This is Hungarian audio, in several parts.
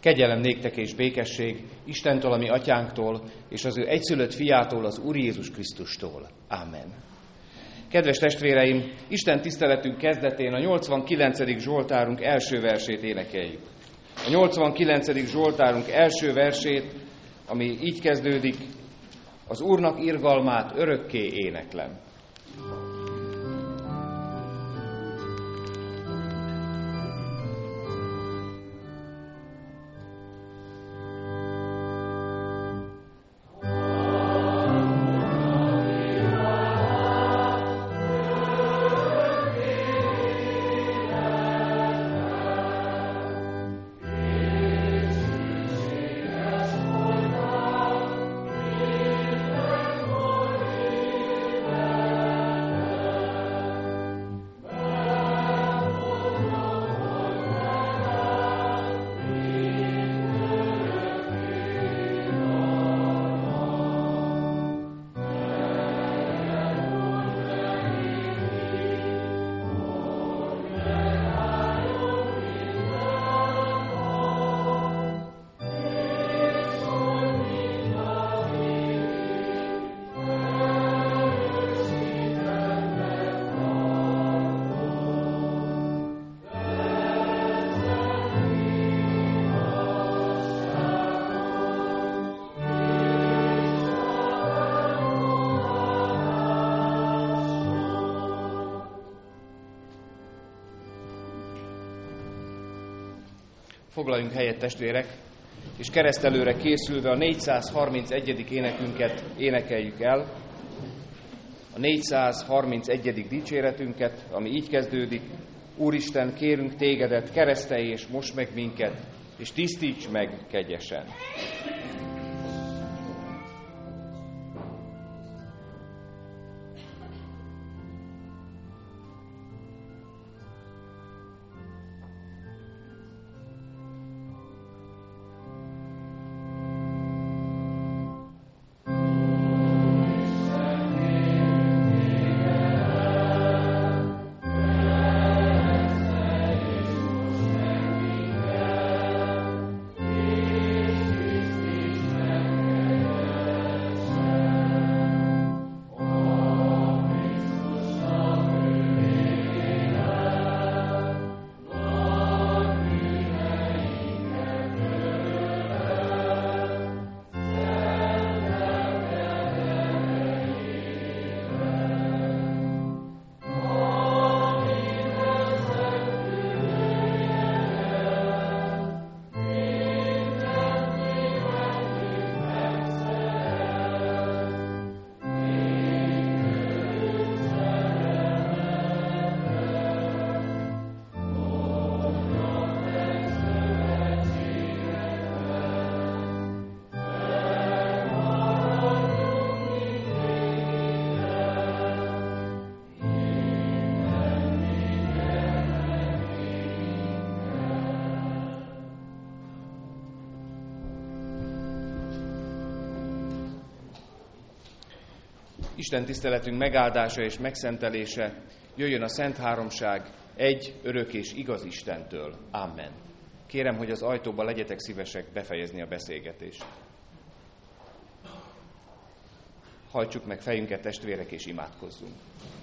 Kegyelem néktek és békesség Istentől, a mi atyánktól, és az ő egyszülött fiától, az Úr Jézus Krisztustól. Amen. Kedves testvéreim, Isten tiszteletünk kezdetén a 89. Zsoltárunk első versét énekeljük. A 89. Zsoltárunk első versét, ami így kezdődik: az Úrnak irgalmát örökké éneklem. Foglaljunk helyet, testvérek, és keresztelőre készülve a 431. énekünket énekeljük el. A 431. dicséretünket, ami így kezdődik: Úristen, kérünk tégedet, keresztelj és most meg minket, és tisztíts meg kegyesen. Isten tiszteletünk megáldása és megszentelése jöjjön a Szent Háromság egy, örök és igaz Istentől. Amen. Kérem, hogy az ajtóban legyetek szívesek befejezni a beszélgetést. Hajtsuk meg fejünket, testvérek, és imádkozzunk.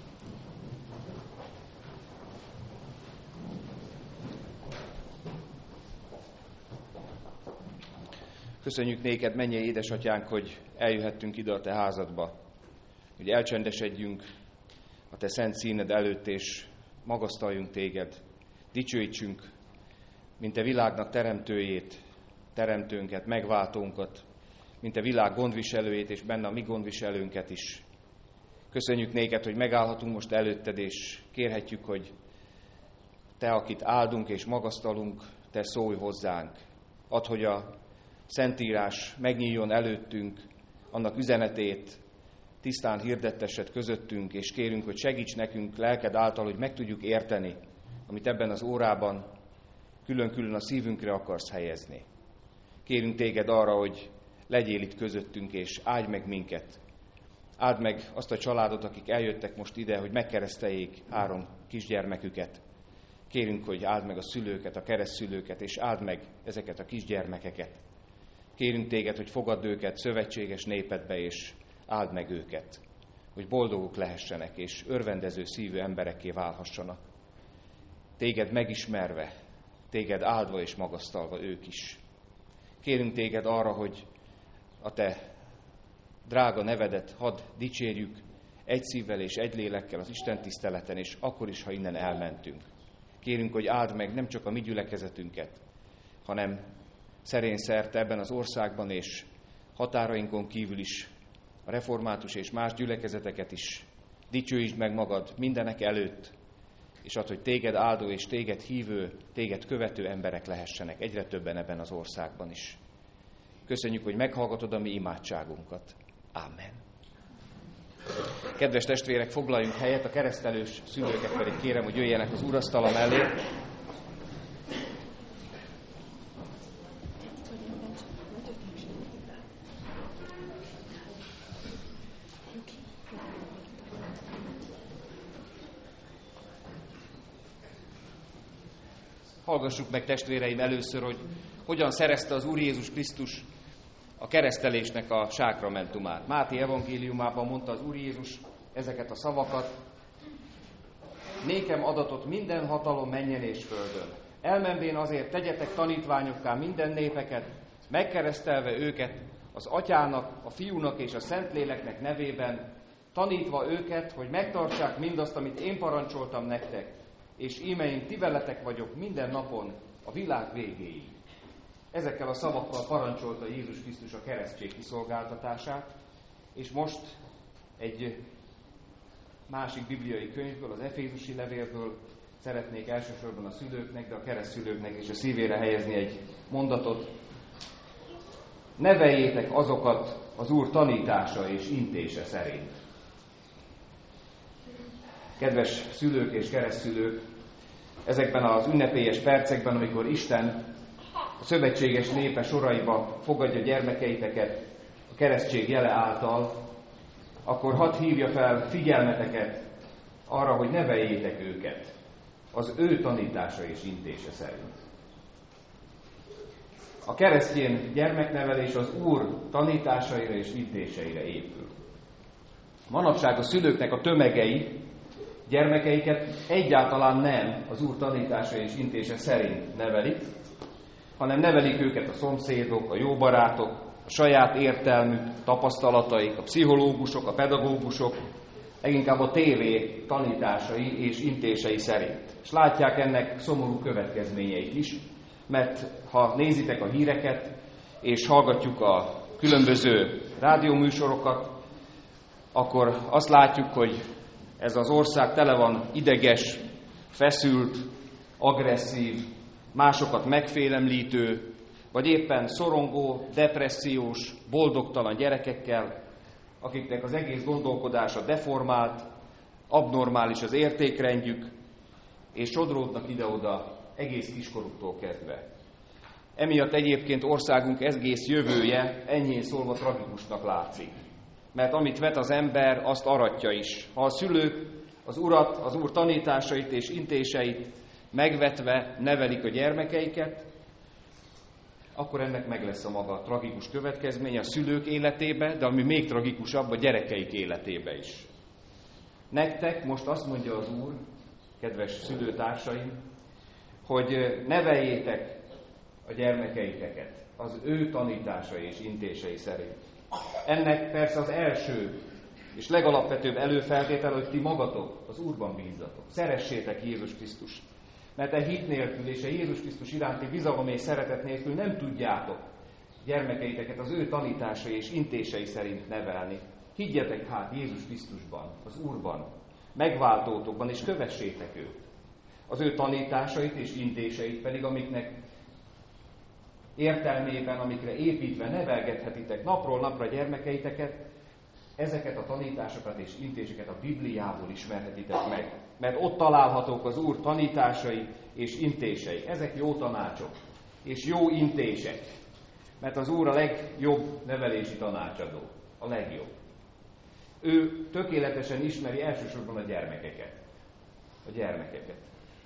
Köszönjük néked, mennyei édesatyánk, hogy eljöhettünk ide a te házadba, hogy elcsendesedjünk a te szent színed előtt, és magasztaljunk téged, dicsőítsünk, mint te világnak teremtőjét, teremtőnket, megváltónkat, mint te világ gondviselőjét, és benne a mi gondviselőnket is. Köszönjük néked, hogy megállhatunk most előtted, és kérhetjük, hogy te, akit áldunk és magasztalunk, te szólj hozzánk. Add, hogy a Szentírás megnyíljon előttünk, annak üzenetét tisztán hirdettessed közöttünk, és kérünk, hogy segíts nekünk lelked által, hogy meg tudjuk érteni, amit ebben az órában külön-külön a szívünkre akarsz helyezni. Kérünk téged arra, hogy legyél itt közöttünk, és áldj meg minket. Áld meg azt a családot, akik eljöttek most ide, hogy megkereszteljék 3 kisgyermeküket. Kérünk, hogy áld meg a szülőket, a keresztszülőket, és áld meg ezeket a kisgyermekeket. Kérünk téged, hogy fogadd őket szövetséges népedbe, és áld meg őket, hogy boldogok lehessenek, és örvendező szívű emberekké válhassanak. Téged megismerve, téged áldva és magasztalva ők is. Kérünk téged arra, hogy a te drága nevedet hadd dicsérjük egy szívvel és egy lélekkel az Isten tiszteleten, és akkor is, ha innen elmentünk. Kérünk, hogy áld meg nem csak a mi gyülekezetünket, hanem szerényszerte ebben az országban és határainkon kívül is a református és más gyülekezeteket is. Dicsőítsd meg magad mindenek előtt, és add, hogy téged áldó és téged hívő, téged követő emberek lehessenek egyre többen ebben az országban is. Köszönjük, hogy meghallgatod a mi imádságunkat. Ámen. Kedves testvérek, foglaljunk helyet, a keresztelős szülőket pedig kérem, hogy jöjjenek az úrasztala mellé. Hallgassuk meg, testvéreim, először, hogy hogyan szerezte az Úr Jézus Krisztus a keresztelésnek a sákramentumát. Máté evangéliumában mondta az Úr Jézus ezeket a szavakat: nékem adatot minden hatalom mennyen és földön. Elmenvén azért tegyetek tanítványokká minden népeket, megkeresztelve őket az Atyának, a Fiúnak és a Szentléleknek nevében, tanítva őket, hogy megtartsák mindazt, amit én parancsoltam nektek, és íme én ti veletek vagyok minden napon a világ végéig. Ezekkel a szavakkal parancsolta Jézus Krisztus a keresztség kiszolgáltatását, és most egy másik bibliai könyvből, az Efézusi levélből szeretnék elsősorban a szülőknek, de a keresztszülőknek is a szívére helyezni egy mondatot. Neveljétek azokat az Úr tanítása és intése szerint. Kedves szülők és keresztszülők, ezekben az ünnepélyes percekben, amikor Isten a szövetséges népe soraiba fogadja gyermekeiteket a keresztség jele által, akkor hadd hívja fel figyelmeteket arra, hogy neveljétek őket az ő tanítása és intése szerint. A keresztény gyermeknevelés az Úr tanításaira és intéseire épül. Manapság a szülőknek a tömegei gyermekeiket egyáltalán nem az Úr tanítása és intése szerint nevelik, hanem nevelik őket a szomszédok, a jó barátok, a saját értelmük, tapasztalataik, a pszichológusok, a pedagógusok, leginkább a tévé tanításai és intései szerint. És látják ennek szomorú következményeit is, mert ha nézitek a híreket, és hallgatjuk a különböző rádióműsorokat, akkor azt látjuk, hogy ez az ország tele van ideges, feszült, agresszív, másokat megfélemlítő, vagy éppen szorongó, depressziós, boldogtalan gyerekekkel, akiknek az egész gondolkodása deformált, abnormális az értékrendjük, és sodródnak ide-oda egész kiskoruktól kezdve. Emiatt egyébként országunk egész jövője enyhén szólva tragikusnak látszik. Mert amit vet az ember, azt aratja is. Ha a szülők az Urat, az Úr tanításait és intéseit megvetve nevelik a gyermekeiket, akkor ennek meg lesz a maga tragikus következménye a szülők életébe, de ami még tragikusabb, a gyerekeik életébe is. Nektek most azt mondja az Úr, kedves szülőtársaim, hogy neveljétek a gyermekeiteket az ő tanításai és intései szerint. Ennek persze az első és legalapvetőbb előfeltétel, hogy ti magatok az Úrban bízzatok. Szeressétek Jézus Krisztust. Mert a hit nélkül és a Jézus Krisztus iránti bizalom és szeretet nélkül nem tudjátok gyermekeiteket az ő tanításai és intései szerint nevelni. Higgyetek hát Jézus Krisztusban, az Úrban, megváltótokban, és kövessétek őt. Az ő tanításait és intéseit pedig, amiknek értelmében, amikre építve nevelgethetitek napról napra gyermekeiteket, ezeket a tanításokat és intéseket a Bibliából ismerhetitek meg. Mert ott találhatók az Úr tanításai és intései. Ezek jó tanácsok és jó intések. Mert az Úr a legjobb nevelési tanácsadó. A legjobb. Ő tökéletesen ismeri elsősorban a gyermekeket.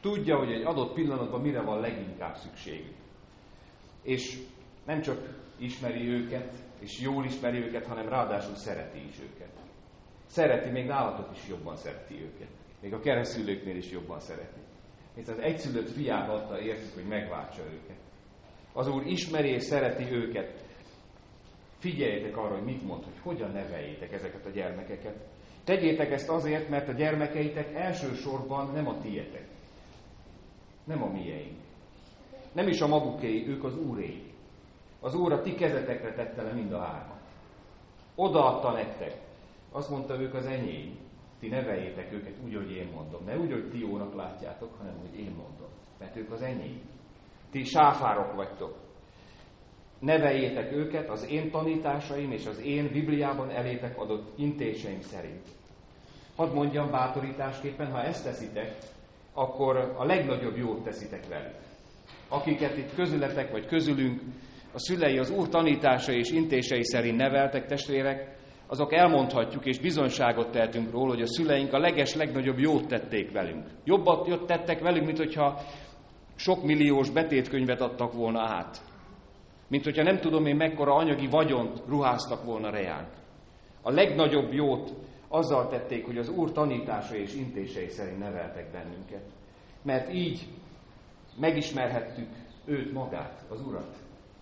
Tudja, hogy egy adott pillanatban mire van leginkább szükségük. És nem csak ismeri őket, és jól ismeri őket, hanem ráadásul szereti is őket. Szereti, még nálatok is jobban szereti őket. Még a keresztszülőknél is jobban szereti. Hiszen az egyszülött fiát adta értük, hogy megváltsa őket. Az Úr ismeri és szereti őket. Figyeljetek arra, hogy mit mond, hogy hogyan neveljétek ezeket a gyermekeket. Tegyétek ezt azért, mert a gyermekeitek elsősorban nem a tietek. Nem a mieink. Nem is a magukéi, ők az Úréi. Az Úr a ti kezetekre tette le mind a hármat. Odaadta nektek. Azt mondta, ők az enyém. Ti neveljétek őket úgy, hogy én mondom. Ne úgy, hogy ti jónak látjátok, hanem hogy én mondom. Mert ők az enyém. Ti sáfárok vagytok. Neveljétek őket az én tanításaim és az én Bibliában elétek adott intéseim szerint. Hadd mondjam bátorításképpen, ha ezt teszitek, akkor a legnagyobb jót teszitek velük. Akiket itt közületek vagy közülünk a szülei az Úr tanítása és intései szerint neveltek, testvérek, azok elmondhatjuk és bizonyságot tehetünk róla, hogy a szüleink a legnagyobb jót tették velünk. Jobbat tettek velünk, mint hogyha sok milliós betétkönyvet adtak volna át. Mint hogyha nem tudom én mekkora anyagi vagyont ruháztak volna reánk. A legnagyobb jót azzal tették, hogy az Úr tanítása és intései szerint neveltek bennünket. Mert így megismerhettük őt magát, az Urat.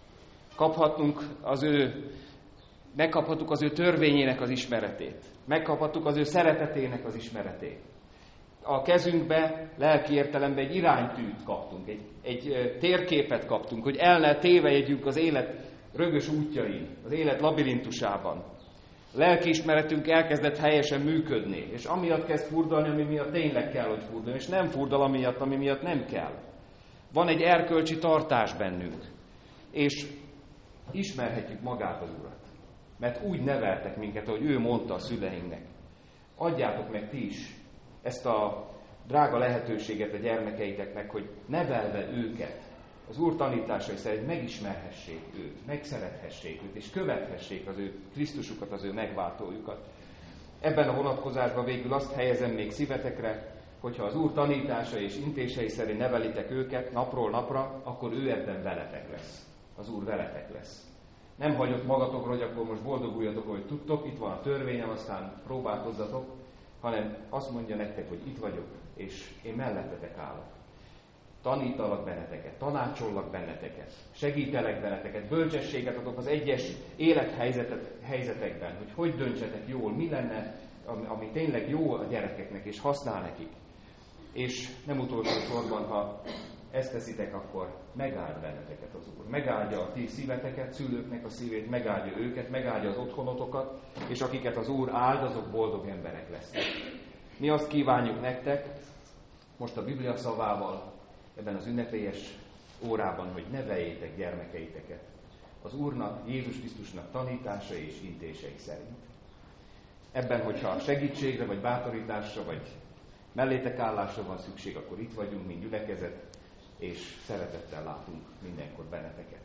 Megkaphattuk az ő törvényének az ismeretét. Megkaphattuk az ő szeretetének az ismeretét. A kezünkbe, lelki értelemben egy iránytűt kaptunk, egy térképet kaptunk, hogy el ne tévejegyünk az élet rögös útjain, az élet labirintusában. Lelkiismeretünk elkezdett helyesen működni, és amiatt kezd furdalni, ami miatt tényleg kell, hogy furdalni, és nem furdal amiatt, ami miatt nem kell. Van egy erkölcsi tartás bennünk, és ismerhetjük magát az Urat. Mert úgy neveltek minket, ahogy ő mondta a szüleinknek. Adjátok meg ti is ezt a drága lehetőséget a gyermekeiteknek, hogy nevelve őket, az Úr tanításai szerint megismerhessék őt, megszerethessék őt, és követhessék az ő Krisztusukat, az ő megváltójukat. Ebben a vonatkozásban végül azt helyezem még szívetekre, hogyha az Úr tanítása és intései szerint nevelitek őket napról napra, akkor ő ebben veletek lesz. Az Úr veletek lesz. Nem hagyott magatokra, hogy akkor most boldoguljatok, hogy tudtok, itt van a törvényem, aztán próbálkozzatok, hanem azt mondja nektek, hogy itt vagyok, és én mellettetek állok. Tanítalak benneteket, tanácsollak benneteket, segítelek benneteket, bölcsességet adok az egyes élethelyzetekben, hogy döntsetek jól, mi lenne, ami tényleg jó a gyerekeknek, és használ nekik. És nem utolsó sorban, ha ezt teszitek, akkor megáld benneteket az Úr. Megáldja a ti szíveteket, szülőknek a szívét, megáldja őket, megáldja az otthonotokat, és akiket az Úr áld, azok boldog emberek lesznek. Mi azt kívánjuk nektek, most a Biblia szavával, ebben az ünnepélyes órában, hogy neveljétek gyermekeiteket az Úrnak, Jézus Krisztusnak tanítása és intései szerint. Ebben, hogyha segítségre, vagy bátorításra, vagy mellétek állásra van szükség, akkor itt vagyunk, mint gyülekezet, és szeretettel látunk mindenkor benneteket.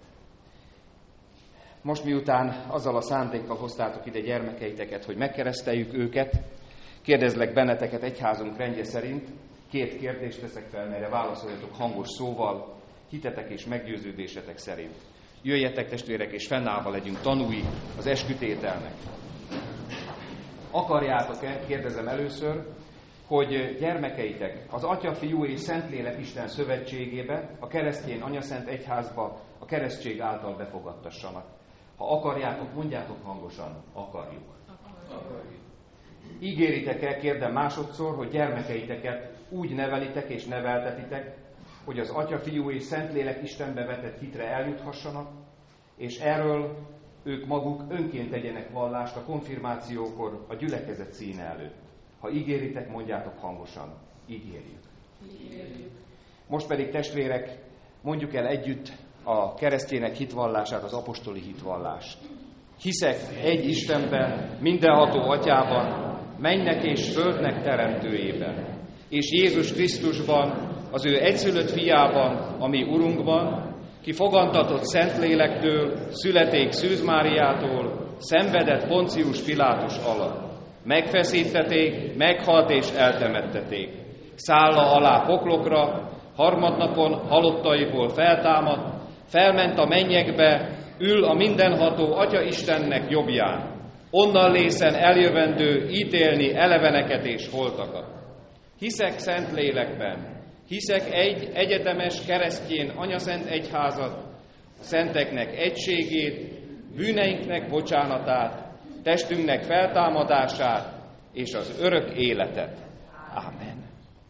Most miután azzal a szándékkal hoztátok ide gyermekeiteket, hogy megkereszteljük őket, kérdezlek benneteket egyházunk rendje szerint, 2 kérdést teszek fel, melyre válaszoljatok hangos szóval, hitetek és meggyőződésetek szerint. Jöjjetek, testvérek, és fennállva legyünk tanúi az eskütételnek. Akarjátok-e, kérdezem először, hogy gyermekeitek az Atya, Fiú és Szentlélek Isten szövetségébe, a keresztény anyaszent egyházba a keresztség által befogadtassanak. Ha akarjátok, mondjátok hangosan, akarjuk. Ígéritek-e, kérdem másodszor, hogy gyermekeiteket úgy nevelitek és neveltetitek, hogy az Atya, Fiú és Szentlélek Istenbe vetett hitre eljuthassanak, és erről ők maguk önként tegyenek vallást a konfirmációkor a gyülekezet színe előtt. Ha ígéritek, mondjátok hangosan. Ígérjük. Most pedig, testvérek, mondjuk el együtt a keresztjének hitvallását, az apostoli hitvallást. Hiszek egy Istenben, mindenható Atyában, mennek és földnek teremtőjében, és Jézus Krisztusban, az ő egyszülött fiában, a mi Urunkban, ki fogantatott Szentlélektől, születék Szűz Máriától, szenvedett Poncius Pilátus alatt. Megfeszítették, meghalt és eltemetteték. szálla alá poklokra, harmadnapon halottaiból feltámad, felment a mennyekbe, ül a mindenható Atya Istennek jobbján. Onnan lészen eljövendő ítélni eleveneket és holtakat. Hiszek Szentlélekben, hiszek egy egyetemes keresztjén anyaszent egyházat, szenteknek egységét, bűneinknek bocsánatát, testünknek feltámadását és az örök életet. Ámen.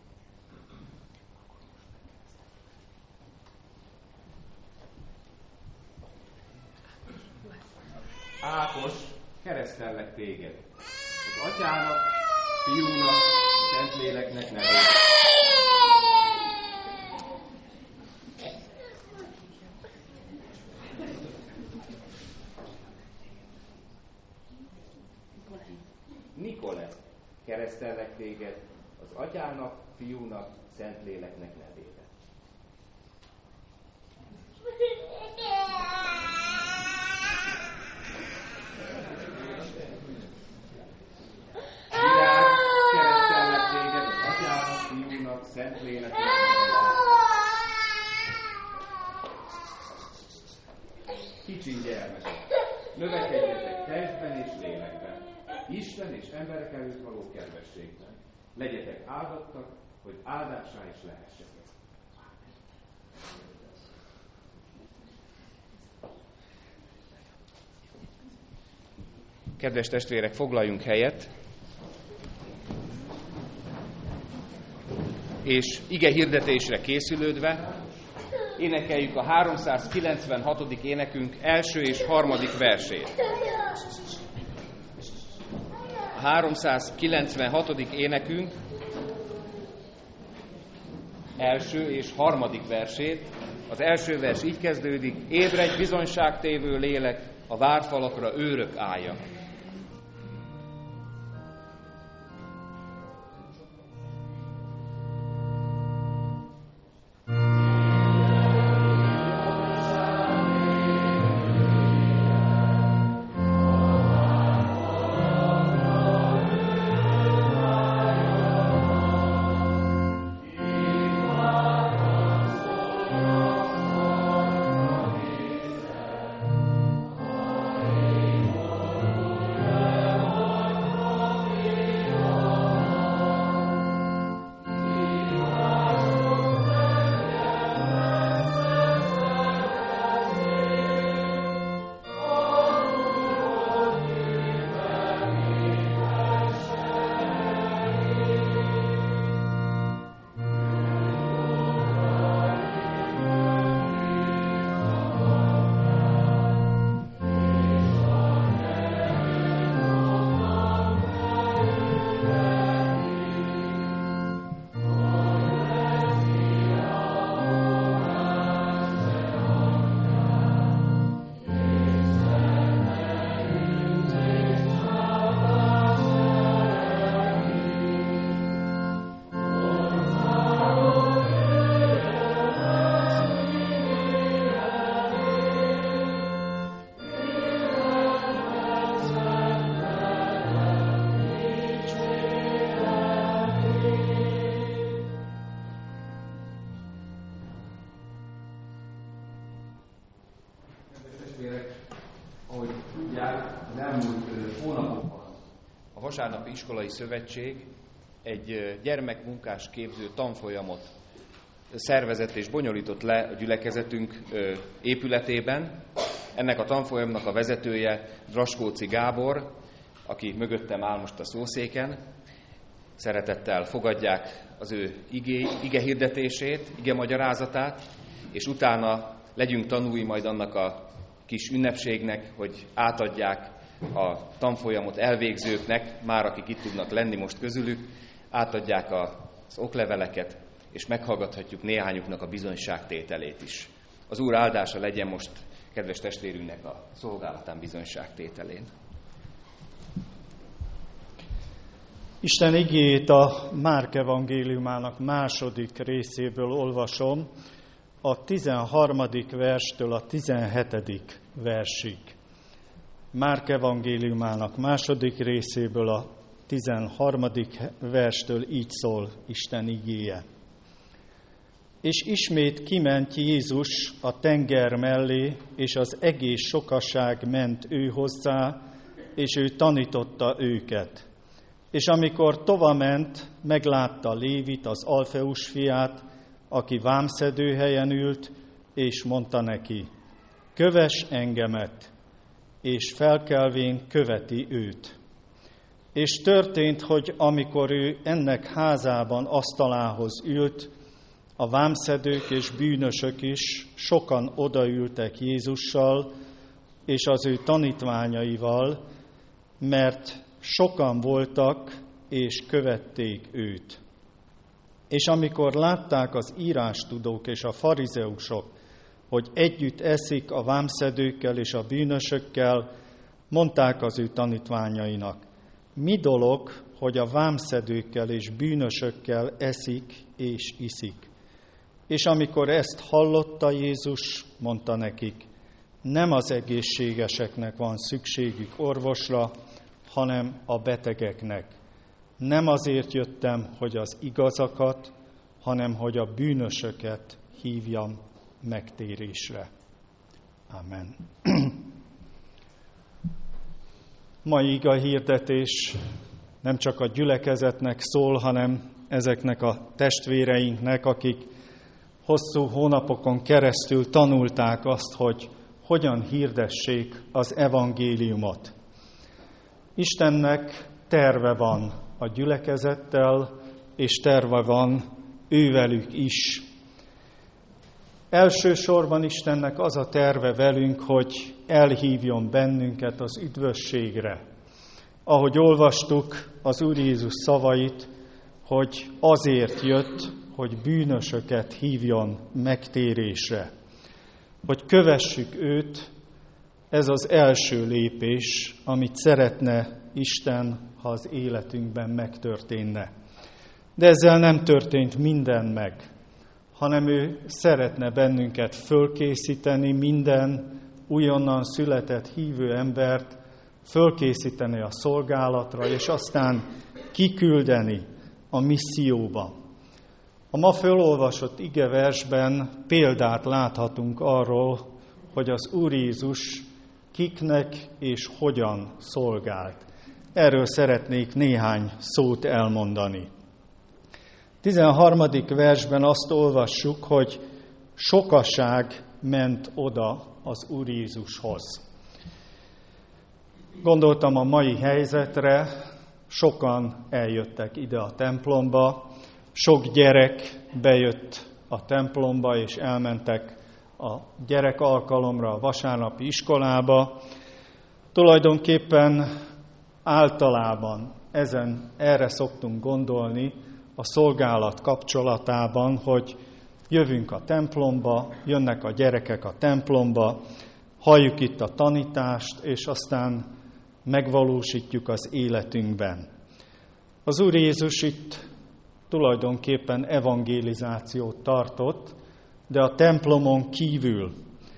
Ákos, keresztellek téged, az Atyának, Fiúnak, Szentléleknek nevében. Nikole, keresztellek téged, az Atyának, Fiúnak, Szentléleknek nevében. Keresztellek téged, az Atyának, Fiúnak, Szentléleknek nevében. Kicsi gyermekek, növekedjetek testben és lélekben, Isten és emberek előtt való kedvességben. Legyetek áldottak, hogy áldássá is lehessetek. Kedves testvérek, foglaljunk helyet, és ige hirdetésre készülődve énekeljük a 396. énekünk első és harmadik versét. A 396. énekünk első és harmadik versét. Az első vers így kezdődik: ébredj, bizonyságtévő lélek, a várfalakra őrök állja. A Vasárnapi Iskolai Szövetség egy gyermekmunkás képző tanfolyamot szervezett és bonyolított le a gyülekezetünk épületében. Ennek a tanfolyamnak a vezetője Draskóci Gábor, aki mögöttem áll most a szószéken. Szeretettel fogadják az ő ige hirdetését, ige magyarázatát, és utána legyünk tanúi majd annak a kis ünnepségnek, hogy átadják a tanfolyamot elvégzőknek, már akik itt tudnak lenni most közülük, átadják az okleveleket, és meghallgathatjuk néhányuknak a bizonyságtételét is. Az Úr áldása legyen most kedves testvérünknek a szolgálatán bizonyságtételén. Isten igéjét a Márk evangéliumának második részéből olvasom, a 13. verstől a 17. versig. Márk evangéliumának második részéből a 13. verstől így szól Isten igéje. És ismét kiment Jézus a tenger mellé, és az egész sokaság ment ő hozzá, és ő tanította őket. És amikor tovament, meglátta Lévit, az Alfeus fiát, aki vámszedőhelyen ült, és mondta neki, kövess engemet, és felkelvén követi őt. És történt, hogy amikor ő ennek házában asztalához ült, a vámszedők és bűnösök is sokan odaültek Jézussal és az ő tanítványaival, mert sokan voltak és követték őt. És amikor látták az írástudók és a farizeusok, hogy együtt eszik a vámszedőkkel és a bűnösökkel, mondták az ő tanítványainak, mi dolog, hogy a vámszedőkkel és bűnösökkel eszik és iszik. És amikor ezt hallotta Jézus, mondta nekik, nem az egészségeseknek van szükségük orvosra, hanem a betegeknek. Nem azért jöttem, hogy az igazakat, hanem hogy a bűnösöket hívjam megtérésre. Amen. Mai igahirdetés nem csak a gyülekezetnek szól, hanem ezeknek a testvéreinknek, akik hosszú hónapokon keresztül tanulták azt, hogy hogyan hirdessék az evangéliumot. Istennek terve van a gyülekezettel, és terve van ővelük is. Elsősorban Istennek az a terve velünk, hogy elhívjon bennünket az üdvösségre. Ahogy olvastuk az Úr Jézus szavait, hogy azért jött, hogy bűnösöket hívjon megtérésre. Hogy kövessük őt, ez az első lépés, amit szeretne Isten, ha az életünkben megtörténne. De ezzel nem történt minden meg, hanem ő szeretne bennünket fölkészíteni, minden újonnan született hívő embert fölkészíteni a szolgálatra, és aztán kiküldeni a misszióba. A ma fölolvasott igeversben példát láthatunk arról, hogy az Úr Jézus kiknek és hogyan szolgált. Erről szeretnék néhány szót elmondani. 13. versben azt olvassuk, hogy sokaság ment oda az Úr Jézushoz. Gondoltam a mai helyzetre, sokan eljöttek ide a templomba, sok gyerek bejött a templomba, és elmentek a gyerekalkalomra, a vasárnapi iskolába. Tulajdonképpen általában erre szoktunk gondolni a szolgálat kapcsolatában, hogy jövünk a templomba, jönnek a gyerekek a templomba, halljuk itt a tanítást, és aztán megvalósítjuk az életünkben. Az Úr Jézus itt tulajdonképpen evangelizációt tartott, de a templomon kívül.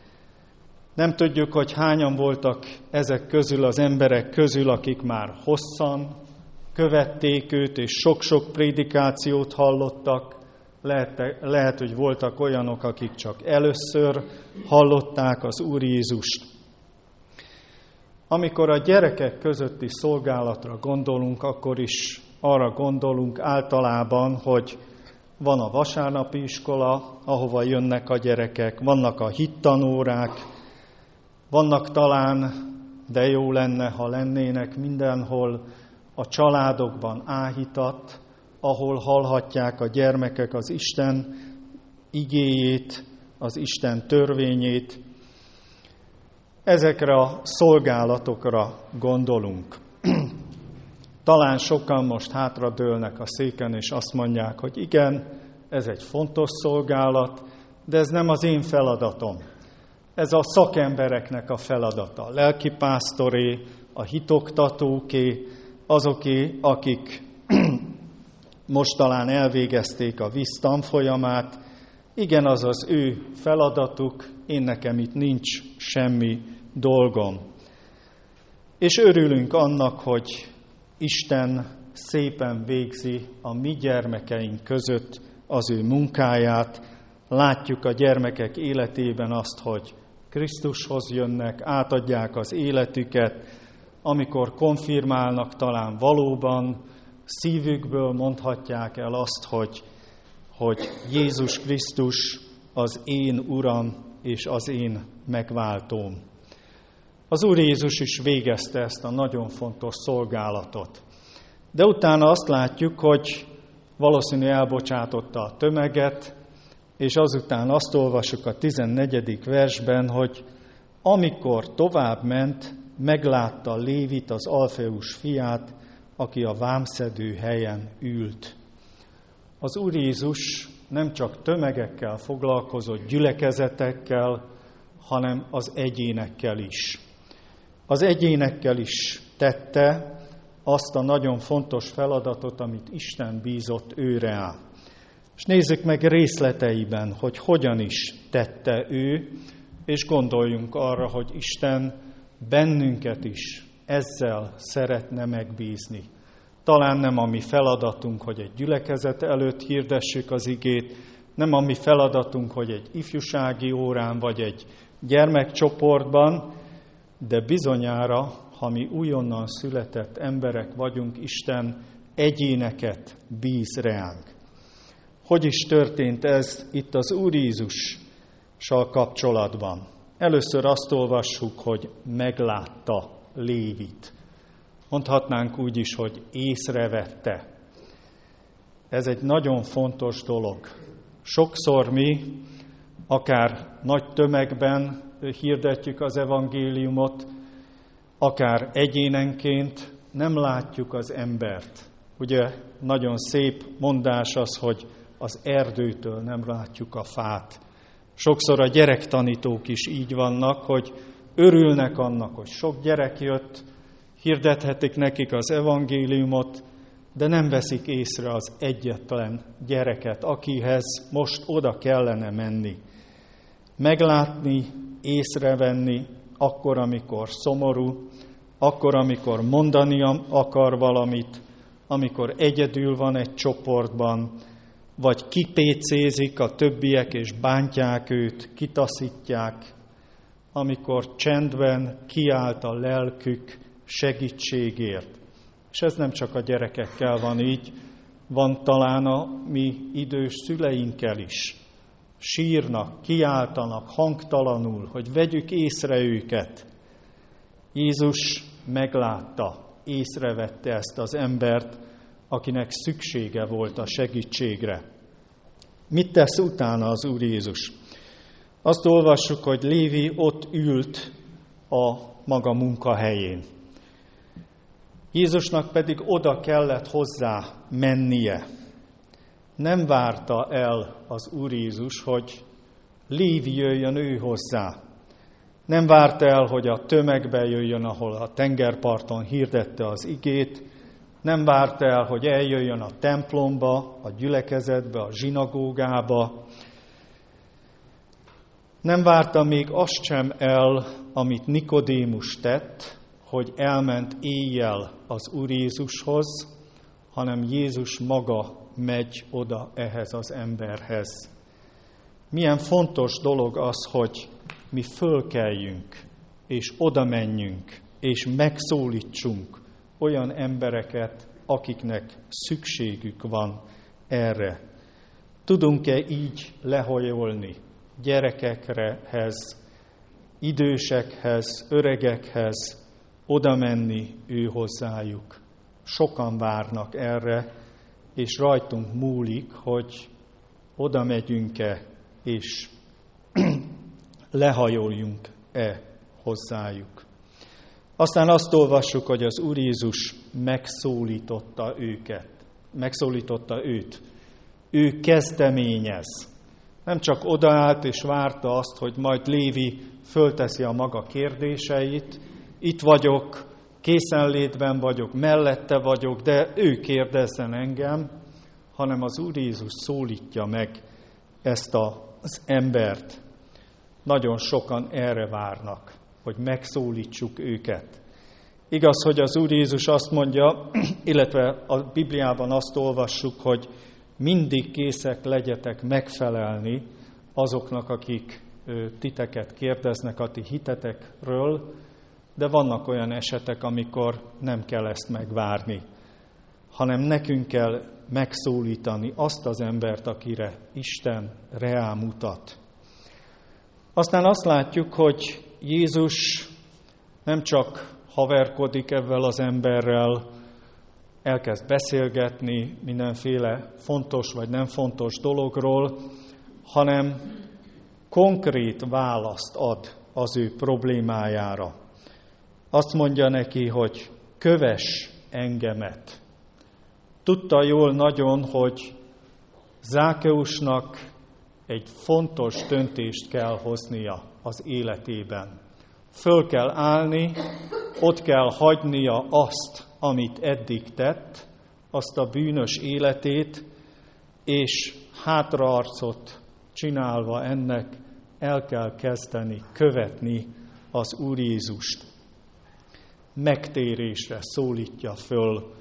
Nem tudjuk, hogy hányan voltak ezek közül az emberek közül, akik már hosszan követték őt, és sok-sok prédikációt hallottak. Lehet, hogy voltak olyanok, akik csak először hallották az Úr Jézust. Amikor a gyerekek közötti szolgálatra gondolunk, akkor is arra gondolunk általában, hogy van a vasárnapi iskola, ahova jönnek a gyerekek, vannak a hittanórák, vannak talán, de jó lenne, ha lennének mindenhol a családokban áhítat, ahol hallhatják a gyermekek az Isten igéjét, az Isten törvényét. Ezekre a szolgálatokra gondolunk. Talán sokan most hátradőlnek a széken, és azt mondják, hogy igen, ez egy fontos szolgálat, de ez nem az én feladatom. Ez a szakembereknek a feladata. A lelkipásztoré, a hitoktatóké, azoké, akik most talán elvégezték a VISZ tanfolyamát. Igen, az az ő feladatuk, én nekem itt nincs semmi dolgom. És örülünk annak, hogy Isten szépen végzi a mi gyermekeink között az ő munkáját. Látjuk a gyermekek életében azt, hogy Krisztushoz jönnek, átadják az életüket, amikor konfirmálnak, talán valóban szívükből mondhatják el azt, hogy Jézus Krisztus az én Uram és az én megváltóm. Az Úr Jézus is végezte ezt a nagyon fontos szolgálatot. De utána azt látjuk, hogy valószínű elbocsátotta a tömeget, és azután azt olvassuk a 14. versben, hogy amikor tovább ment, meglátta Lévit, az Alfeus fiát, aki a vámszedő helyen ült. Az Úr Jézus nem csak tömegekkel foglalkozott, gyülekezetekkel, hanem az egyénekkel is. Az egyénekkel is tette azt a nagyon fontos feladatot, amit Isten bízott őre. És nézzük meg részleteiben, hogy hogyan is tette ő, és gondoljunk arra, hogy Isten bennünket is ezzel szeretne megbízni. Talán nem a mi feladatunk, hogy egy gyülekezet előtt hirdessük az igét, nem a mi feladatunk, hogy egy ifjúsági órán vagy egy gyermekcsoportban, de bizonyára, ha mi újonnan született emberek vagyunk, Isten egyéneket bíz ránk. Hogy is történt ez itt az Úr Jézussal kapcsolatban? Először azt olvassuk, hogy meglátta Lévit. Mondhatnánk úgy is, hogy észrevette. Ez egy nagyon fontos dolog. Sokszor mi, akár nagy tömegben hirdetjük az evangéliumot, akár egyénenként nem látjuk az embert. Ugye nagyon szép mondás az, hogy az erdőtől nem látjuk a fát. Sokszor a gyerektanítók is így vannak, hogy örülnek annak, hogy sok gyerek jött, hirdethetik nekik az evangéliumot, de nem veszik észre az egyetlen gyereket, akihez most oda kellene menni. Meglátni, észrevenni, akkor, amikor szomorú, akkor, amikor mondani akar valamit, amikor egyedül van egy csoportban, vagy kipécézik a többiek és bántják őt, kitaszítják, amikor csendben kiált a lelkük segítségért. És ez nem csak a gyerekekkel van így, van talán a mi idős szüleinkkel is. Sírnak, kiáltanak hangtalanul, hogy vegyük észre őket. Jézus meglátta, észrevette ezt az embert, akinek szüksége volt a segítségre. Mit tesz utána az Úr Jézus? Azt olvassuk, hogy Lévi ott ült a maga munkahelyén. Jézusnak pedig oda kellett hozzá mennie. Nem várta el az Úr Jézus, hogy Lévi jöjjön ő hozzá. Nem várta el, hogy a tömegbe jöjjön, ahol a tengerparton hirdette az igét. Nem várta el, hogy eljöjjön a templomba, a gyülekezetbe, a zsinagógába. Nem várta még azt sem el, amit Nikodémus tett, hogy elment éjjel az Úr Jézushoz, hanem Jézus maga megy oda ehhez az emberhez. Milyen fontos dolog az, hogy mi fölkeljünk, és oda menjünk, és megszólítsunk olyan embereket, akiknek szükségük van erre. Tudunk-e így lehajolni gyerekekhez, idősekhez, öregekhez, oda menni ő hozzájuk? Sokan várnak erre, és rajtunk múlik, hogy oda megyünk-e, és lehajoljunk-e hozzájuk. Aztán azt olvassuk, hogy az Úr Jézus megszólította őt. Ő kezdeményez. Nem csak odaállt és várta azt, hogy majd Lévi fölteszi a maga kérdéseit, itt vagyok, készenlétben vagyok, mellette vagyok, de ő kérdezzen engem, hanem az Úr Jézus szólítja meg ezt az embert. Nagyon sokan erre várnak, hogy megszólítsuk őket. Igaz, hogy az Úr Jézus azt mondja, illetve a Bibliában azt olvassuk, hogy mindig készek legyetek megfelelni azoknak, akik titeket kérdeznek a ti hitetekről, de vannak olyan esetek, amikor nem kell ezt megvárni, hanem nekünk kell megszólítani azt az embert, akire Isten rámutat. Aztán azt látjuk, hogy Jézus nem csak haverkodik ezzel az emberrel, elkezd beszélgetni mindenféle fontos vagy nem fontos dologról, hanem konkrét választ ad az ő problémájára. Azt mondja neki, hogy kövess engemet. Tudta jól nagyon, hogy Zákeusnak egy fontos döntést kell hoznia az életében. Föl kell állni, ott kell hagynia azt, amit eddig tett, azt a bűnös életét, és hátraarcot csinálva ennek el kell kezdeni követni az Úr Jézust. Megtérésre szólítja föl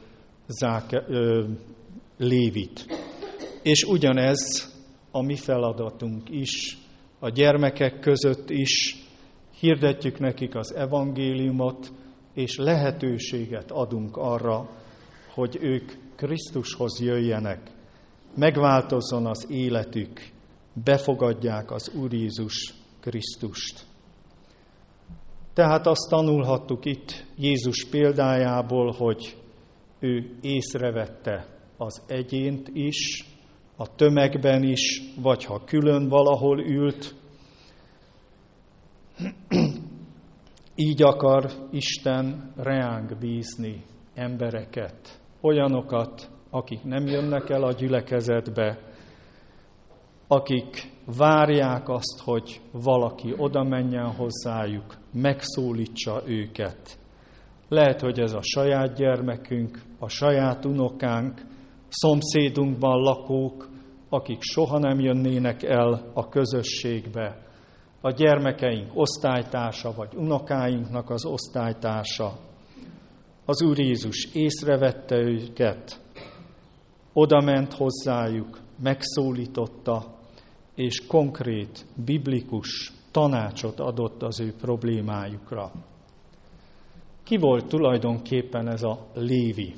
Lévit. És ugyanez a mi feladatunk is, a gyermekek között is, hirdetjük nekik az evangéliumot, és lehetőséget adunk arra, hogy ők Krisztushoz jöjjenek, megváltozzon az életük, befogadják az Úr Jézus Krisztust. Tehát azt tanulhattuk itt Jézus példájából, hogy ő észrevette az egyént is, a tömegben is, vagy ha külön valahol ült. Így akar Isten reánk bízni embereket, olyanokat, akik nem jönnek el a gyülekezetbe, akik várják azt, hogy valaki oda menjen hozzájuk, megszólítsa őket. Lehet, hogy ez a saját gyermekünk, a saját unokánk, szomszédunkban lakók, akik soha nem jönnének el a közösségbe, a gyermekeink osztálytársa, vagy unokáinknak az osztálytársa. Az Úr Jézus észrevette őket, odament hozzájuk, megszólította, és konkrét, biblikus tanácsot adott az ő problémájukra. Ki volt tulajdonképpen ez a Lévi?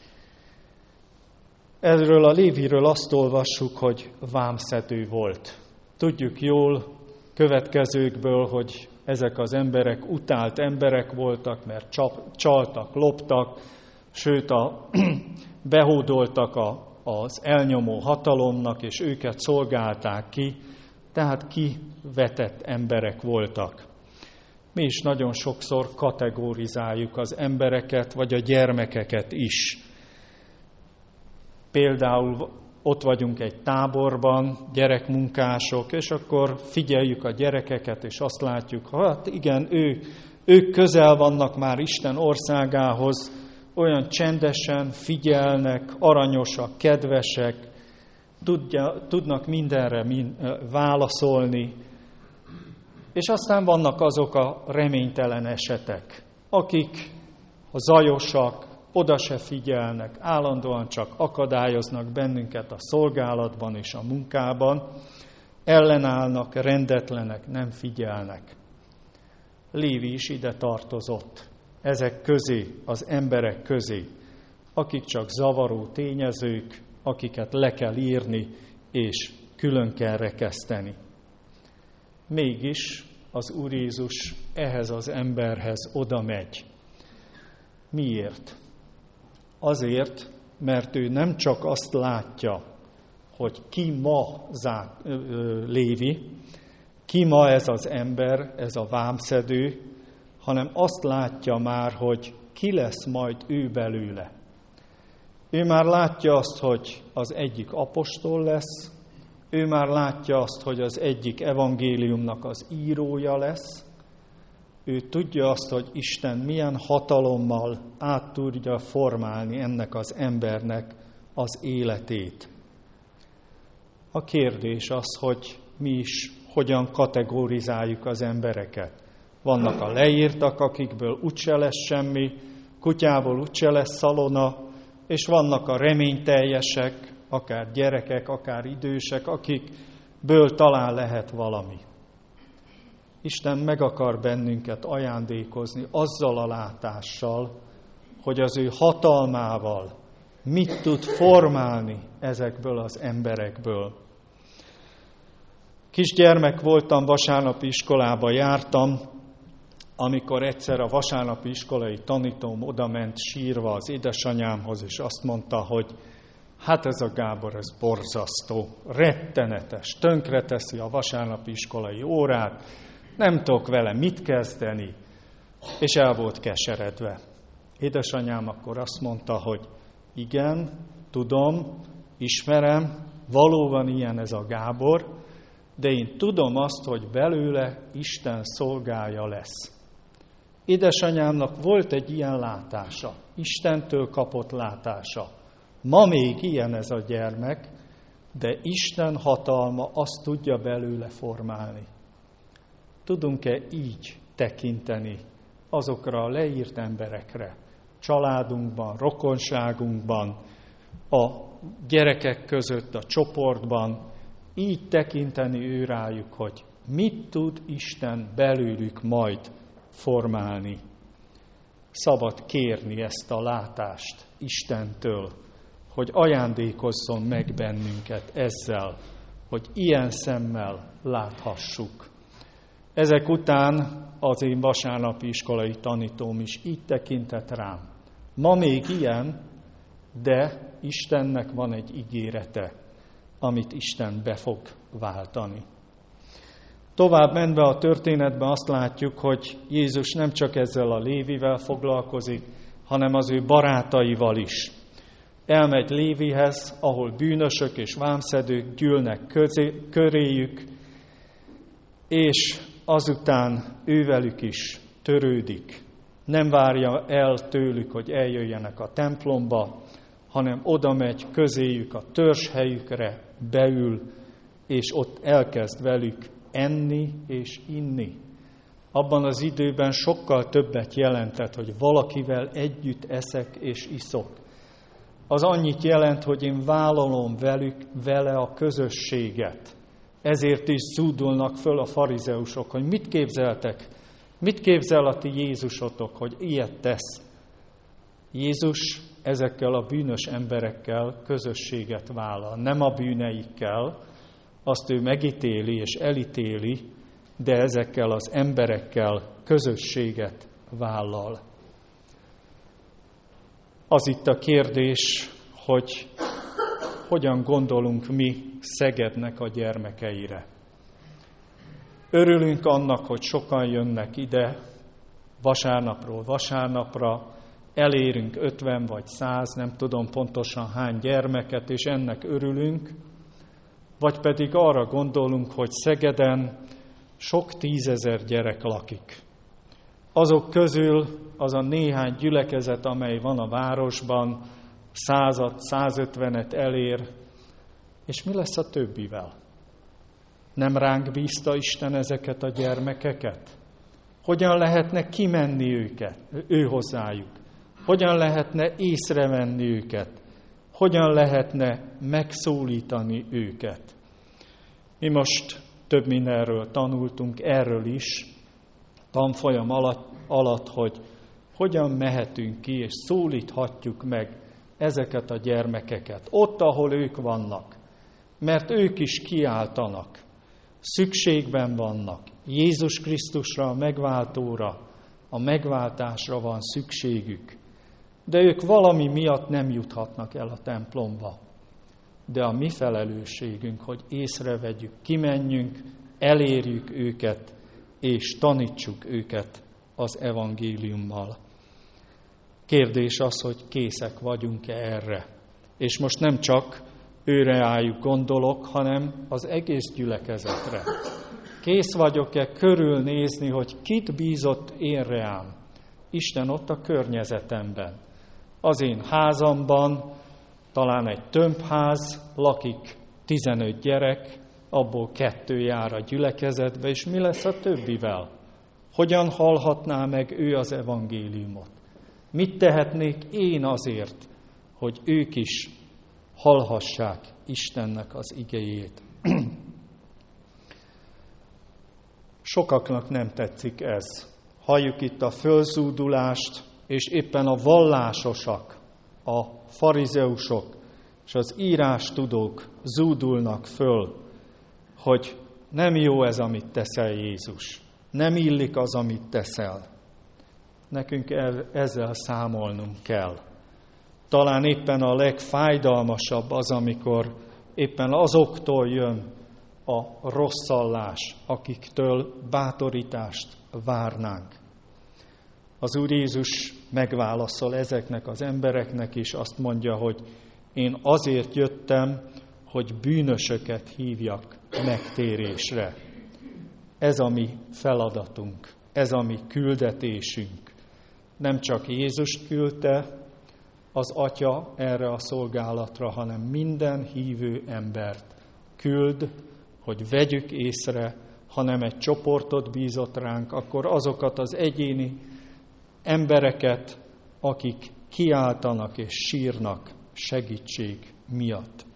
Erről a Léviről azt olvassuk, hogy vámszedő volt. Tudjuk jól következőkből, hogy ezek az emberek utált emberek voltak, mert csaltak, loptak, sőt behódoltak az elnyomó hatalomnak, és őket szolgálták ki, tehát kivetett emberek voltak. Mi is nagyon sokszor kategorizáljuk az embereket, vagy a gyermekeket is. Például ott vagyunk egy táborban, gyerekmunkások, és akkor figyeljük a gyerekeket, és azt látjuk, hát igen, ők közel vannak már Isten országához, olyan csendesen figyelnek, aranyosak, kedvesek, tudnak mindenre válaszolni, és aztán vannak azok a reménytelen esetek, akik zajosak, oda se figyelnek, állandóan csak akadályoznak bennünket a szolgálatban és a munkában, ellenállnak, rendetlenek, nem figyelnek. Lévi is ide tartozott, ezek közé, az emberek közé, akik csak zavaró tényezők, akiket le kell írni és külön kell rekeszteni. Mégis az Úr Jézus ehhez az emberhez oda megy. Miért? Azért, mert ő nem csak azt látja, hogy ki ma Lévi, ki ma ez az ember, ez a vámszedő, hanem azt látja már, hogy ki lesz majd ő belőle. Ő már látja azt, hogy az egyik apostol lesz, ő már látja azt, hogy az egyik evangéliumnak az írója lesz, ő tudja azt, hogy Isten milyen hatalommal át tudja formálni ennek az embernek az életét. A kérdés az, hogy mi is hogyan kategorizáljuk az embereket. Vannak a leírtak, akikből úgyse lesz semmi, kutyából úgyse lesz szalona, és vannak a reményteljesek, akár gyerekek, akár idősek, akikből talán lehet valami. Isten meg akar bennünket ajándékozni azzal a látással, hogy az ő hatalmával mit tud formálni ezekből az emberekből. Kisgyermek voltam, vasárnapi iskolába jártam, amikor egyszer a vasárnapi iskolai tanítóm odament sírva az édesanyámhoz, és azt mondta, hogy hát ez a Gábor, ez borzasztó, rettenetes, tönkreteszi a vasárnapi iskolai órát, nem tudok vele mit kezdeni, és el volt keseredve. Édesanyám akkor azt mondta, hogy igen, tudom, ismerem, valóban ilyen ez a Gábor, de én tudom azt, hogy belőle Isten szolgája lesz. Édesanyámnak volt egy ilyen látása, Istentől kapott látása. Ma még ilyen ez a gyermek, de Isten hatalma azt tudja belőle formálni. Tudunk-e így tekinteni azokra a leírt emberekre, családunkban, rokonságunkban, a gyerekek között, a csoportban, így tekinteni ő rájuk, hogy mit tud Isten belőlük majd formálni. Szabad kérni ezt a látást Istentől, hogy ajándékozzon meg bennünket ezzel, hogy ilyen szemmel láthassuk. Ezek után az én vasárnapi iskolai tanítóm is így tekintett rám. Ma még ilyen, de Istennek van egy ígérete, amit Isten be fog váltani. Tovább menve a történetben azt látjuk, hogy Jézus nem csak ezzel a Lévivel foglalkozik, hanem az ő barátaival is. Elmegy Lévihez, ahol bűnösök és vámszedők gyűlnek köréjük, és azután ővelük is törődik. Nem várja el tőlük, hogy eljöjjenek a templomba, hanem oda megy közéjük a törzshelyükre, beül, és ott elkezd velük enni és inni. Abban az időben sokkal többet jelentett, hogy valakivel együtt eszek és iszok. Az annyit jelent, hogy én vállalom vele a közösséget. Ezért is zúdulnak föl a farizeusok, hogy mit képzeltek? Mit képzel a ti Jézusotok, hogy ilyet tesz? Jézus ezekkel a bűnös emberekkel közösséget vállal, nem a bűneikkel, azt ő megítéli és elítéli, de ezekkel az emberekkel közösséget vállal. Az itt a kérdés, hogy hogyan gondolunk mi Szegednek a gyermekeire. Örülünk annak, hogy sokan jönnek ide, vasárnapról vasárnapra, elérünk 50 vagy 100, nem tudom pontosan hány gyermeket, és ennek örülünk, vagy pedig arra gondolunk, hogy Szegeden sok 10 000 gyerek lakik. Azok közül az a néhány gyülekezet, amely van a városban, 100-at, 150-et elér, és mi lesz a többivel? Nem ránk bízta Isten ezeket a gyermekeket? Hogyan lehetne kimenni ő hozzájuk? Hogyan lehetne észrevenni őket? Hogyan lehetne megszólítani őket? Mi most több mindenről tanultunk, erről is, tanfolyam alatt, hogy hogyan mehetünk ki, és szólíthatjuk meg ezeket a gyermekeket, ott, ahol ők vannak. Mert ők is kiáltanak, szükségben vannak. Jézus Krisztusra, a megváltóra, a megváltásra van szükségük. De ők valami miatt nem juthatnak el a templomba. De a mi felelősségünk, hogy észrevegyük, kimenjünk, elérjük őket, és tanítsuk őket az evangéliummal. Kérdés az, hogy készek vagyunk-e erre. És most nem csak őreájuk gondolok, hanem az egész gyülekezetre. Kész vagyok-e körülnézni, hogy kit bízott én reám? Isten ott a környezetemben. Az én házamban, talán egy tömbház, lakik 15 gyerek, abból 2 jár a gyülekezetbe, és mi lesz a többivel? Hogyan hallhatná meg ő az evangéliumot? Mit tehetnék én azért, hogy ők is hallhassák Istennek az igéjét? Sokaknak nem tetszik ez. Halljuk itt a fölzúdulást, és éppen a vallásosak, a farizeusok és az írástudók zúdulnak föl, hogy nem jó ez, amit teszel, Jézus. Nem illik az, amit teszel. Nekünk ezzel számolnunk kell. Talán éppen a legfájdalmasabb az, amikor éppen azoktól jön a rosszallás, akiktől bátorítást várnánk. Az Úr Jézus megválaszol ezeknek az embereknek, és azt mondja, hogy én azért jöttem, hogy bűnösöket hívjak megtérésre. Ez a mi feladatunk, ez a mi küldetésünk. Nem csak Jézust küldte az Atya erre a szolgálatra, hanem minden hívő embert küld, hogy vegyük észre, ha nem egy csoportot bízott ránk, akkor azokat az egyéni embereket, akik kiáltanak és sírnak segítség miatt.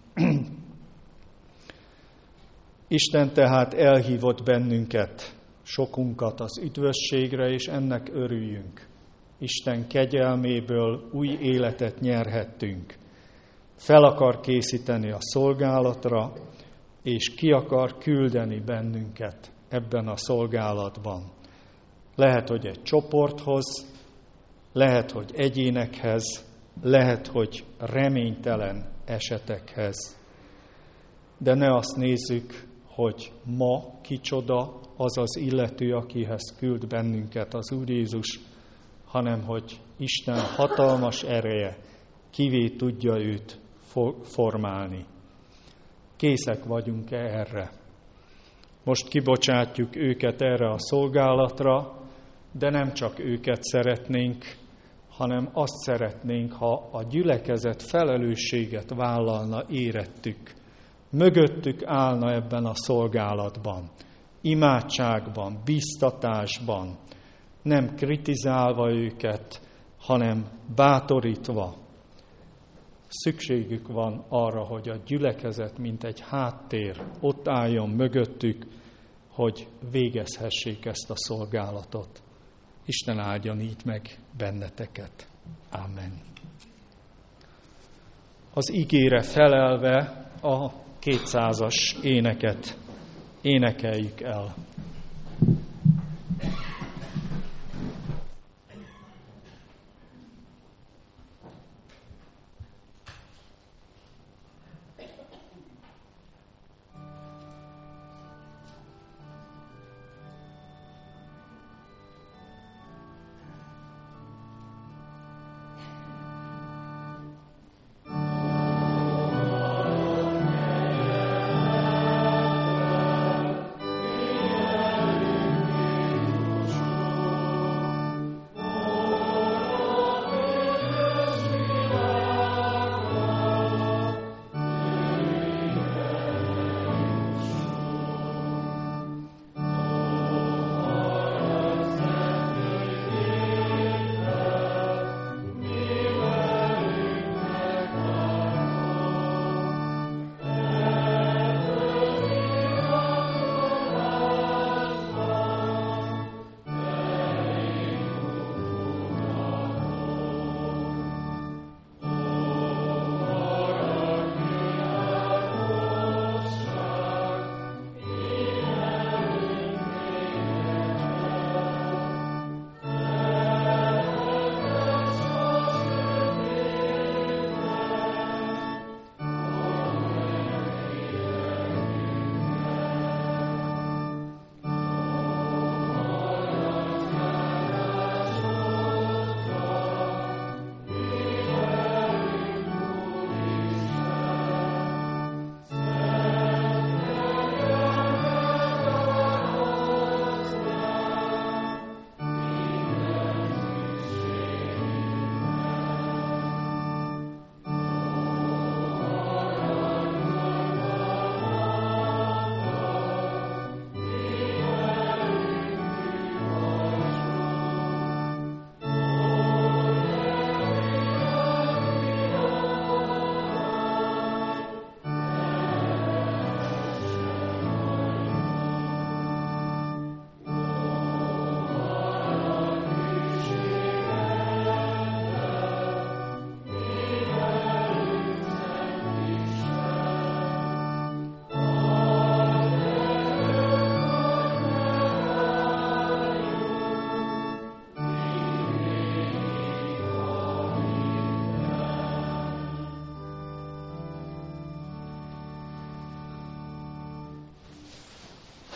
Isten tehát elhívott bennünket, sokunkat az üdvösségre, és ennek örüljünk. Isten kegyelméből új életet nyerhettünk. Fel akar készíteni a szolgálatra, és ki akar küldeni bennünket ebben a szolgálatban. Lehet, hogy egy csoporthoz, lehet, hogy egyénekhez, lehet, hogy reménytelen esetekhez. De ne azt nézzük, hogy ma kicsoda az az illető, akihez küld bennünket az Úr Jézus, hanem hogy Isten hatalmas ereje kivé tudja őt formálni. Készek vagyunk-e erre? Most kibocsátjuk őket erre a szolgálatra, de nem csak őket szeretnénk, hanem azt szeretnénk, ha a gyülekezet felelősséget vállalna érettük. Mögöttük állna ebben a szolgálatban, imádságban, bíztatásban, nem kritizálva őket, hanem bátorítva. Szükségük van arra, hogy a gyülekezet, mint egy háttér, ott álljon mögöttük, hogy végezhessék ezt a szolgálatot. Isten áldjon így meg benneteket. Amen. Az igére felelve a 200-as éneket énekeljük el. Yeah.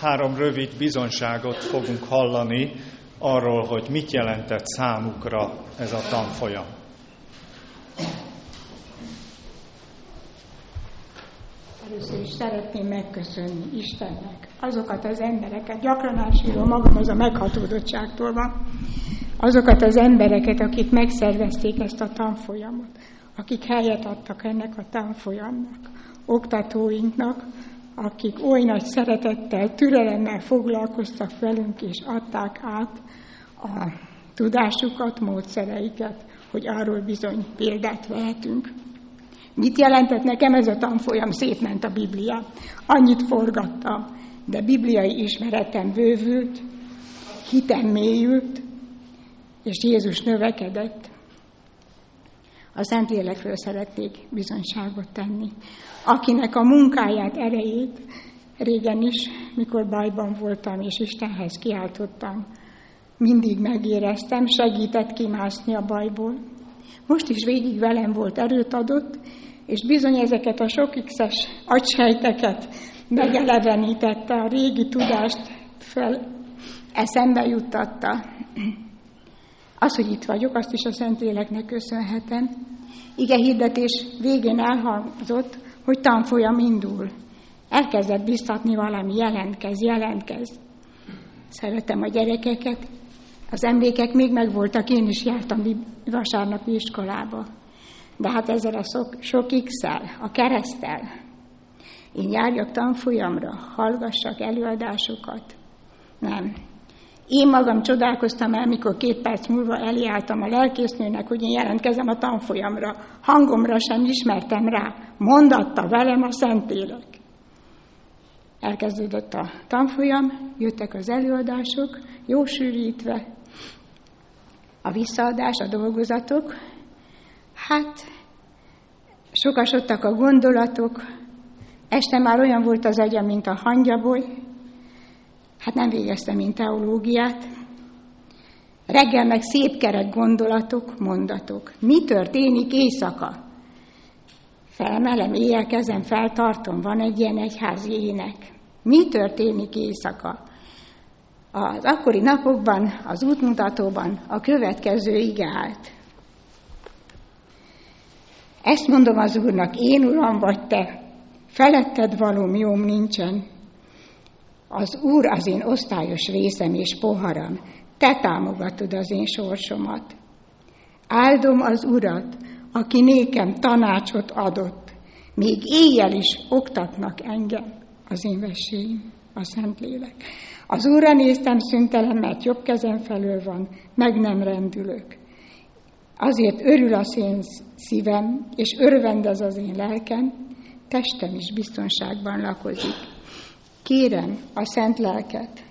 3 rövid bizonyságot fogunk hallani arról, hogy mit jelentett számukra ez a tanfolyam. Először is szeretném megköszönni Istennek azokat az embereket, gyakran ásírom magam, az a meghatódottságtól van, azokat az embereket, akik megszervezték ezt a tanfolyamot, akik helyet adtak ennek a tanfolyamnak, oktatóinknak, akik oly nagy szeretettel, türelemmel foglalkoztak velünk, és adták át a tudásukat, módszereiket, hogy arról bizony példát vehetünk. Mit jelentett nekem ez a tanfolyam? Szétment a Biblián. Annyit forgattam, de bibliai ismeretem bővült, hitem mélyült, és Jézus növekedett. A Szentlélekről szeretnék bizonyságot tenni. Akinek a munkáját, erejét régen is, mikor bajban voltam és Istenhez kiáltottam, mindig megéreztem, segített kimászni a bajból. Most is végig velem volt, erőt adott, és bizony ezeket a sok X-es agysejteket megelevenítette, a régi tudást eszembe juttatta. Az, hogy itt vagyok, azt is a Szentléleknek köszönhetem. Ige hirdetés végén elhangzott, hogy tanfolyam indul. Elkezdett biztatni valami, jelentkez. Szeretem a gyerekeket. Az emlékek még megvoltak, én is jártam vasárnapi iskolába. De hát ezzel a sok X-el, a kereszttel. Én járjak tanfolyamra, hallgassak előadásokat. Nem. Én magam csodálkoztam el, mikor 2 perc múlva eljártam a lelkésznőnek, hogy én jelentkezem a tanfolyamra. Hangomra sem ismertem rá. Mondatta velem a Szentlélek. Elkezdődött a tanfolyam, jöttek az előadások, jó sűrítve, a visszaadás, a dolgozatok. Hát, sokasodtak a gondolatok, este már olyan volt az agyam, mint a hangyaboly. Hát nem végeztem, mint teológiát. Reggel meg szép kerek gondolatok, mondatok. Mi történik éjszaka? Felemelem, éjjel kezem, feltartom, van egy ilyen egyházi ének. Mi történik éjszaka? Az akkori napokban, az útmutatóban a következő ige állt. Ezt mondom az Úrnak, én Uram vagy te, feletted valóm jóm nincsen. Az Úr az én osztályos részem és poharam, te támogatod az én sorsomat. Áldom az Urat, aki nékem tanácsot adott, még éjjel is oktatnak engem az én veséim, a Szentlélek. Az Úrra néztem szüntelen, mert jobb kezem felől van, meg nem rendülök. Azért örül az én szívem, és örvendez az én lelkem, testem is biztonságban lakozik. Kérem a Szent Lelket,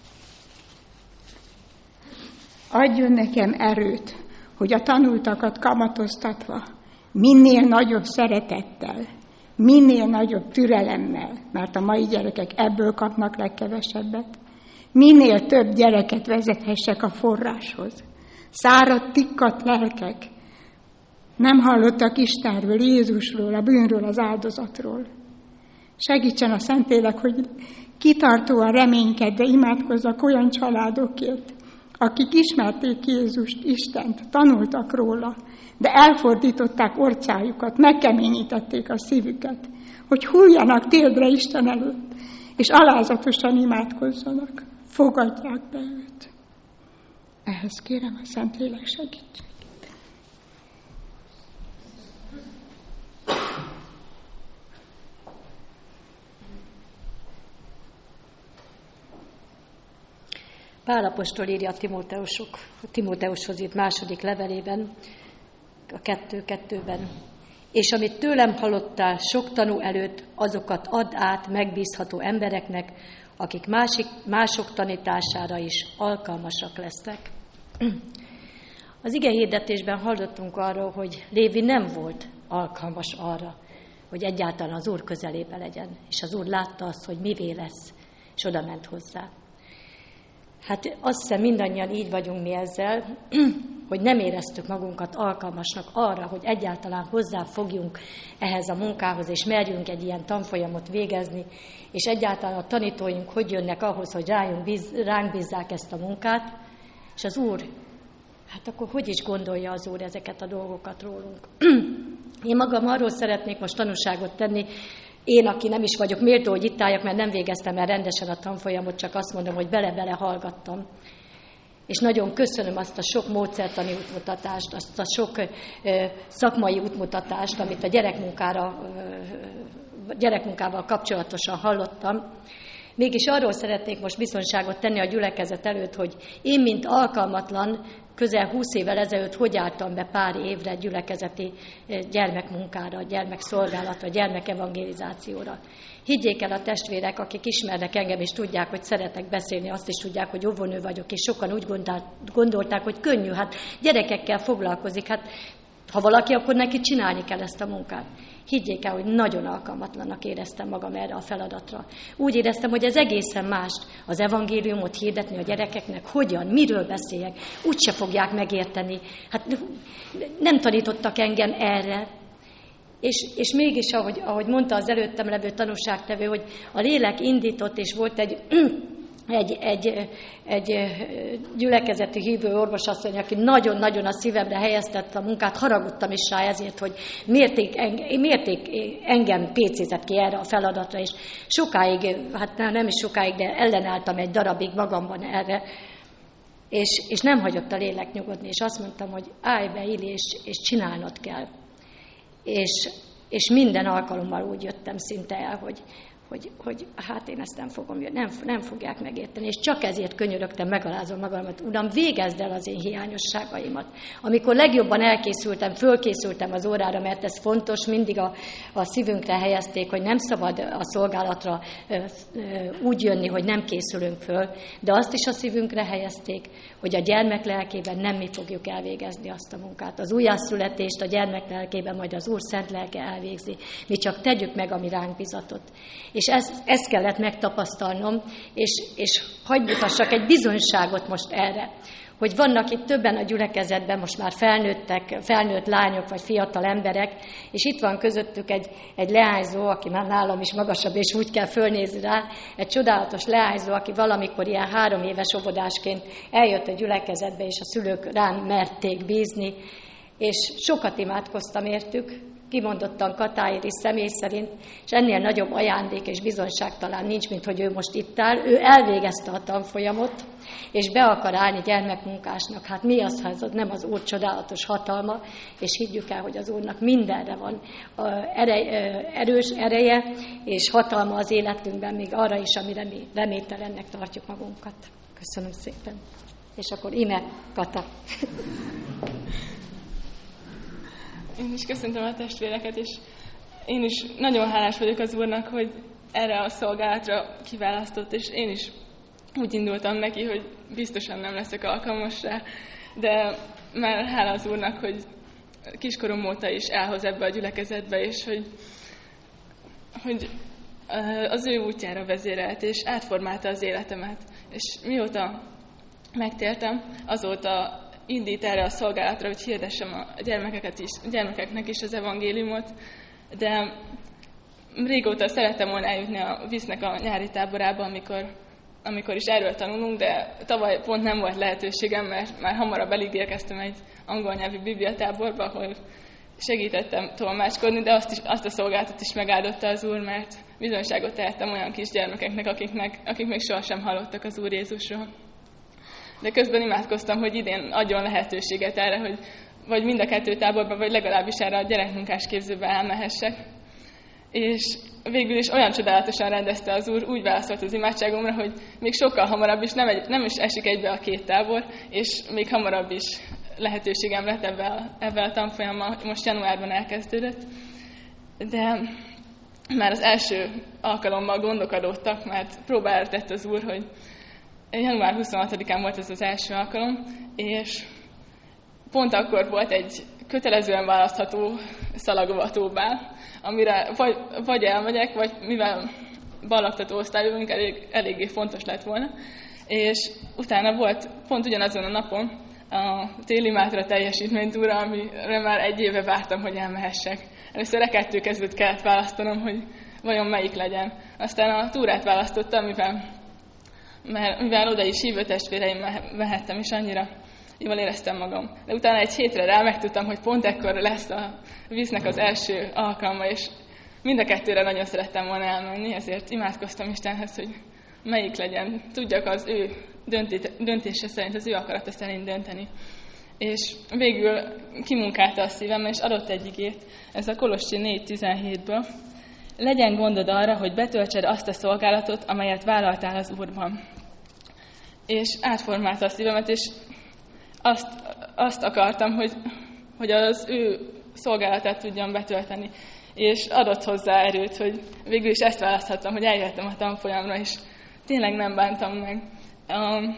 adjon nekem erőt, hogy a tanultakat kamatoztatva, minél nagyobb szeretettel, minél nagyobb türelemmel, mert a mai gyerekek ebből kapnak legkevesebbet, minél több gyereket vezethessek a forráshoz. Száradt, tikkadt lelkek nem hallottak Istenről, Jézusról, a bűnről, az áldozatról. Segítsen a Szentlélek, hogy kitartóan reménykedve imádkozzak olyan családokért, akik ismerték Jézust, Istent, tanultak róla, de elfordították orcájukat, megkeményítették a szívüket, hogy hulljanak térdre Isten előtt, és alázatosan imádkozzanak, fogadják be őt. Ehhez kérem a Szentlélek segítségét. Pál apostol írja a Timóteushoz írt második levelében, a 2:2-ben. És amit tőlem hallottál sok tanú előtt, azokat add át megbízható embereknek, akik mások tanítására is alkalmasak lesznek. Az ige hirdetésben hallottunk arról, hogy Lévi nem volt alkalmas arra, hogy egyáltalán az Úr közelébe legyen. És az Úr látta azt, hogy mivé lesz, és oda ment hozzá. Hát azt hiszem mindannyian így vagyunk mi ezzel, hogy nem éreztük magunkat alkalmasnak arra, hogy egyáltalán hozzáfogjunk ehhez a munkához, és merjünk egy ilyen tanfolyamot végezni, és egyáltalán a tanítóink hogy jönnek ahhoz, hogy ránk bízzák ezt a munkát, és az Úr, hát akkor hogy is gondolja az Úr ezeket a dolgokat rólunk? Én magam arról szeretnék most tanúságot tenni, én, aki nem is vagyok méltó, hogy itt álljak, mert nem végeztem el rendesen a tanfolyamot, csak azt mondom, hogy bele-bele hallgattam. És nagyon köszönöm azt a sok módszertani útmutatást, azt a sok szakmai útmutatást, amit a gyerekmunkával kapcsolatosan hallottam. Mégis arról szeretnék most bizonyságot tenni a gyülekezet előtt, hogy én, mint alkalmatlan, közel 20 évvel ezelőtt hogy álltam be pár évre gyülekezeti gyermekmunkára, gyermekszolgálatra, gyermekevangelizációra. Higgyék el a testvérek, akik ismernek engem, és tudják, hogy szeretek beszélni, azt is tudják, hogy óvónő vagyok, és sokan úgy gondolták, hogy könnyű, hát gyerekekkel foglalkozik, hát ha valaki, akkor neki csinálni kell ezt a munkát. Higgyék el, hogy nagyon alkalmatlannak éreztem magam erre a feladatra. Úgy éreztem, hogy ez egészen más az evangéliumot hirdetni a gyerekeknek, hogyan, miről beszéljek, úgyse fogják megérteni. Hát nem tanítottak engem erre. És mégis, ahogy mondta az előttem levő tanúságtevő, hogy a lélek indított, és volt egy gyülekezeti hívő orvosasszony, aki nagyon-nagyon a szívemre helyeztette a munkát, haragudtam is rá ezért, hogy miért engem pécézett ki erre a feladatra, és sokáig, hát nem is sokáig, de ellenálltam egy darabig magamban erre, és nem hagyott a lélek nyugodni, és azt mondtam, hogy állj be, Ili, és csinálnod kell. És minden alkalommal úgy jöttem szinte el, hogy hát én ezt nem fogom, nem fogják megérteni. És csak ezért könyörögtem, megalázom magamat. Uram, végezd el az én hiányosságaimat. Amikor legjobban fölkészültem az órára, mert ez fontos, mindig a szívünkre helyezték, hogy nem szabad a szolgálatra úgy jönni, hogy nem készülünk föl, de azt is a szívünkre helyezték, hogy a gyermek lelkében nem mi fogjuk elvégezni azt a munkát. Az újjászületést a gyermek lelkében majd az Úr szent lelke elvégzi. Mi csak tegyük meg, ami ránk bizatott. És ezt kellett megtapasztalnom, és hadd mutassak egy bizonyságot most erre, hogy vannak itt többen a gyülekezetben, most már felnőtt lányok vagy fiatal emberek, és itt van közöttük egy leányzó, aki már nálam is magasabb, és úgy kell fölnézni rá, egy csodálatos leányzó, aki valamikor ilyen 3 éves óvodásként eljött a gyülekezetbe, és a szülők rám merték bízni, és sokat imádkoztam értük, kimondottan Katáiri személy szerint, és ennél nagyobb ajándék és bizonyság talán nincs, mint hogy ő most itt áll. Ő elvégezte a tanfolyamot, és be akar állni gyermekmunkásnak. Hát mi az, ha ez nem az Úr csodálatos hatalma, és higgyük el, hogy az Úrnak mindenre van erős ereje és hatalma az életünkben, még arra is, amire mi reménytelennek tartjuk magunkat. Köszönöm szépen. És akkor íme Kata. Én is köszöntöm a testvéreket, és én is nagyon hálás vagyok az Úrnak, hogy erre a szolgálatra kiválasztott, és én is úgy indultam neki, hogy biztosan nem leszek alkalmas rá, de már hála az Úrnak, hogy kiskorom óta is elhoz ebbe a gyülekezetbe, és hogy az ő útjára vezérelt, és átformálta az életemet. És mióta megtértem, azóta indít erre a szolgálatra, hogy hirdessem a gyermekeknek is az evangéliumot, de régóta szerettem volna eljutni a Visznek a nyári táborába, amikor is erről tanulunk, de tavaly pont nem volt lehetőségem, mert már hamarabb elígérkeztem egy angol nyelvű bibliatáborba, ahol segítettem tolmácskodni, de azt a szolgálatot is megáldotta az Úr, mert bizonyságot tehettem olyan kisgyermekeknek, akik még sohasem hallottak az Úr Jézusról. De közben imádkoztam, hogy idén adjon lehetőséget erre, hogy vagy mind a 2 táborba, vagy legalábbis erre a gyerekmunkás képzőbe elmehessek. És végül is olyan csodálatosan rendezte az Úr, úgy válaszolt az imádságomra, hogy még sokkal hamarabb is, nem is esik egybe a 2 tábor, és még hamarabb is lehetőségem lett ebben a tanfolyammal, most januárban elkezdődött. De már az első alkalommal gondok adódtak, mert próbára tett az Úr, hogy január 26-án volt ez az első alkalom, és pont akkor volt egy kötelezően választható szalagavatóbál, amire vagy elmegyek, vagy mivel ballagtató osztályunk eléggé fontos lett volna. És utána volt pont ugyanazon a napon a téli Mátra teljesítménytúra, amire már 1 éve vártam, hogy elmehessek. Először E2 között kellett választanom, hogy vajon melyik legyen. Aztán a túrát választottam, mivel oda is hívő testvéreim mehettem, és annyira jól éreztem magam. De utána 1 hétre rá megtudtam, hogy pont ekkor lesz a víznek az első alkalma, és mind a 2-re nagyon szerettem volna elmenni, ezért imádkoztam Istenhez, hogy melyik legyen. Tudjak az ő döntése szerint, az ő akarata szerint dönteni. És végül kimunkálta a szívem, és adott egy igét, ez a Kolossi 4:17-ből. Legyen gondod arra, hogy betöltsed azt a szolgálatot, amelyet vállaltál az Úrban. És átformálta a szívemet, és azt akartam, hogy az ő szolgálatát tudjam betölteni. És adott hozzá erőt, hogy végül is ezt választhattam, hogy eljöttem a tanfolyamra, és tényleg nem bántam meg. A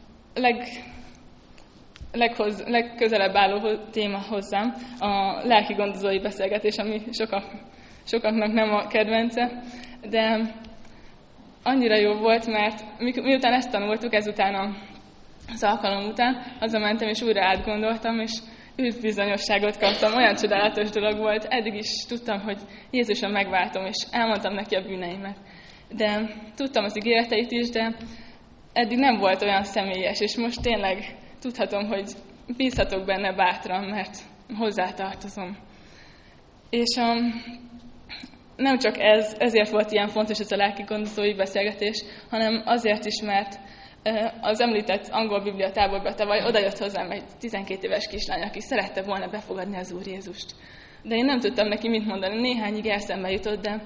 legközelebb álló téma hozzám a lelki gondozói beszélgetés, ami sokaknak nem a kedvence, de annyira jó volt, mert miután ezt tanultuk, ezután az alkalom után hazamentem, és újra átgondoltam, és bizonyosságot kaptam. Olyan csodálatos dolog volt. Eddig is tudtam, hogy Jézuson megváltom, és elmondtam neki a bűneimet. De tudtam az ígéreteit is, de eddig nem volt olyan személyes, és most tényleg tudhatom, hogy bízhatok benne bátran, mert hozzátartozom. És nem csak ezért volt ilyen fontos ez a lelki gondozói beszélgetés, hanem azért is, mert az említett angol biblia táborba tavaly odajött hozzám egy 12 éves kislány, aki szerette volna befogadni az Úr Jézust. De én nem tudtam neki mit mondani, néhány eszembe jutott, de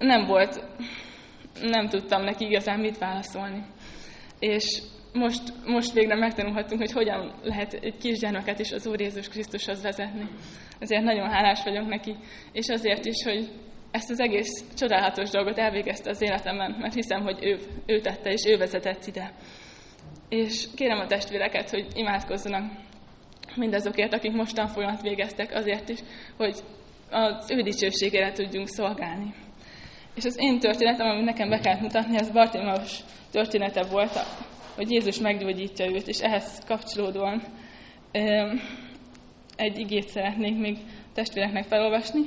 nem tudtam neki igazán mit válaszolni. És most végre megtanulhattunk, hogy hogyan lehet egy kisgyermeket is az Úr Jézus Krisztushoz vezetni. Ezért nagyon hálás vagyok neki, és azért is, hogy ezt az egész csodálatos dolgot elvégezte az életemben, mert hiszem, hogy ő tette, és ő vezetett ide. És kérem a testvéreket, hogy imádkozzanak mindazokért, akik most tanfolyamat végeztek, azért is, hogy az ő dicsőségére tudjunk szolgálni. És az én történetem, amit nekem be kellett mutatni, az Bartimeus története volt, hogy Jézus meggyógyítja őt, és ehhez kapcsolódóan egy igét szeretnék még testvéreknek felolvasni.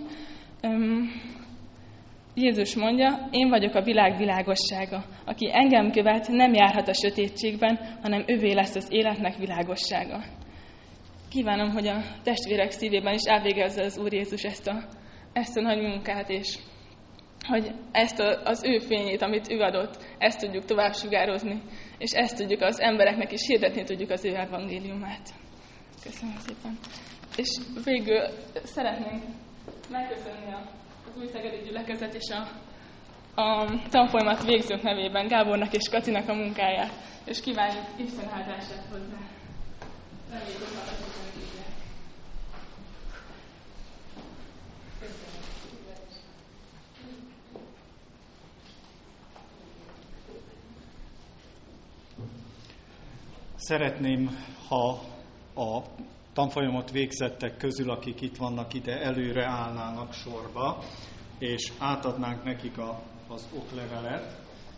Jézus mondja, én vagyok a világ világossága. Aki engem követ, nem járhat a sötétségben, hanem övé lesz az életnek világossága. Kívánom, hogy a testvérek szívében is elvégezze az Úr Jézus ezt a nagy munkát, és hogy ezt az ő fényét, amit ő adott, ezt tudjuk tovább sugározni, és ezt tudjuk az embereknek is hirdetni tudjuk az ő evangéliumát. Köszönöm szépen. És végül szeretnénk megköszönni az új szegedi gyülekezet és a tanfolyamat végzők nevében Gábornak és Katinak a munkáját, és kívánjuk Isten áldását hozzá. Reméljük, hogy hallgatók tudják. Szeretném, ha a tanfolyamot végzettek közül, akik itt vannak, ide előre állnának sorba, és átadnánk nekik az oklevelet.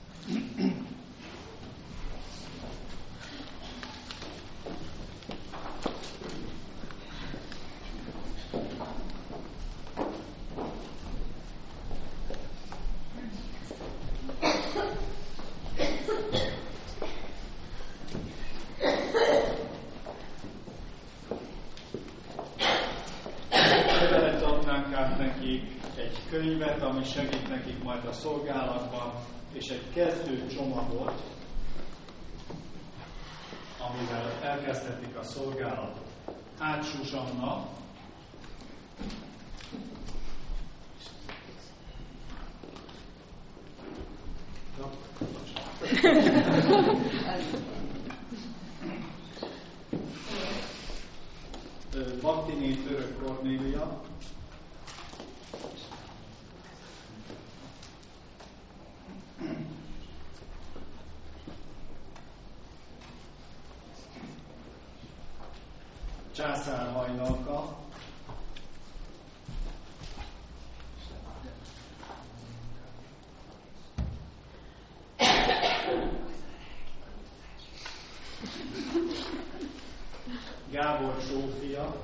Egy könyvet, ami segít nekik majd a szolgálatban, és egy kezdő csomagot, amivel elkezdhetik a szolgálatot. Ács Zsuzsanna, Baktiné Török Kornélia, Császár Hajnalka, Gábor Zsófia,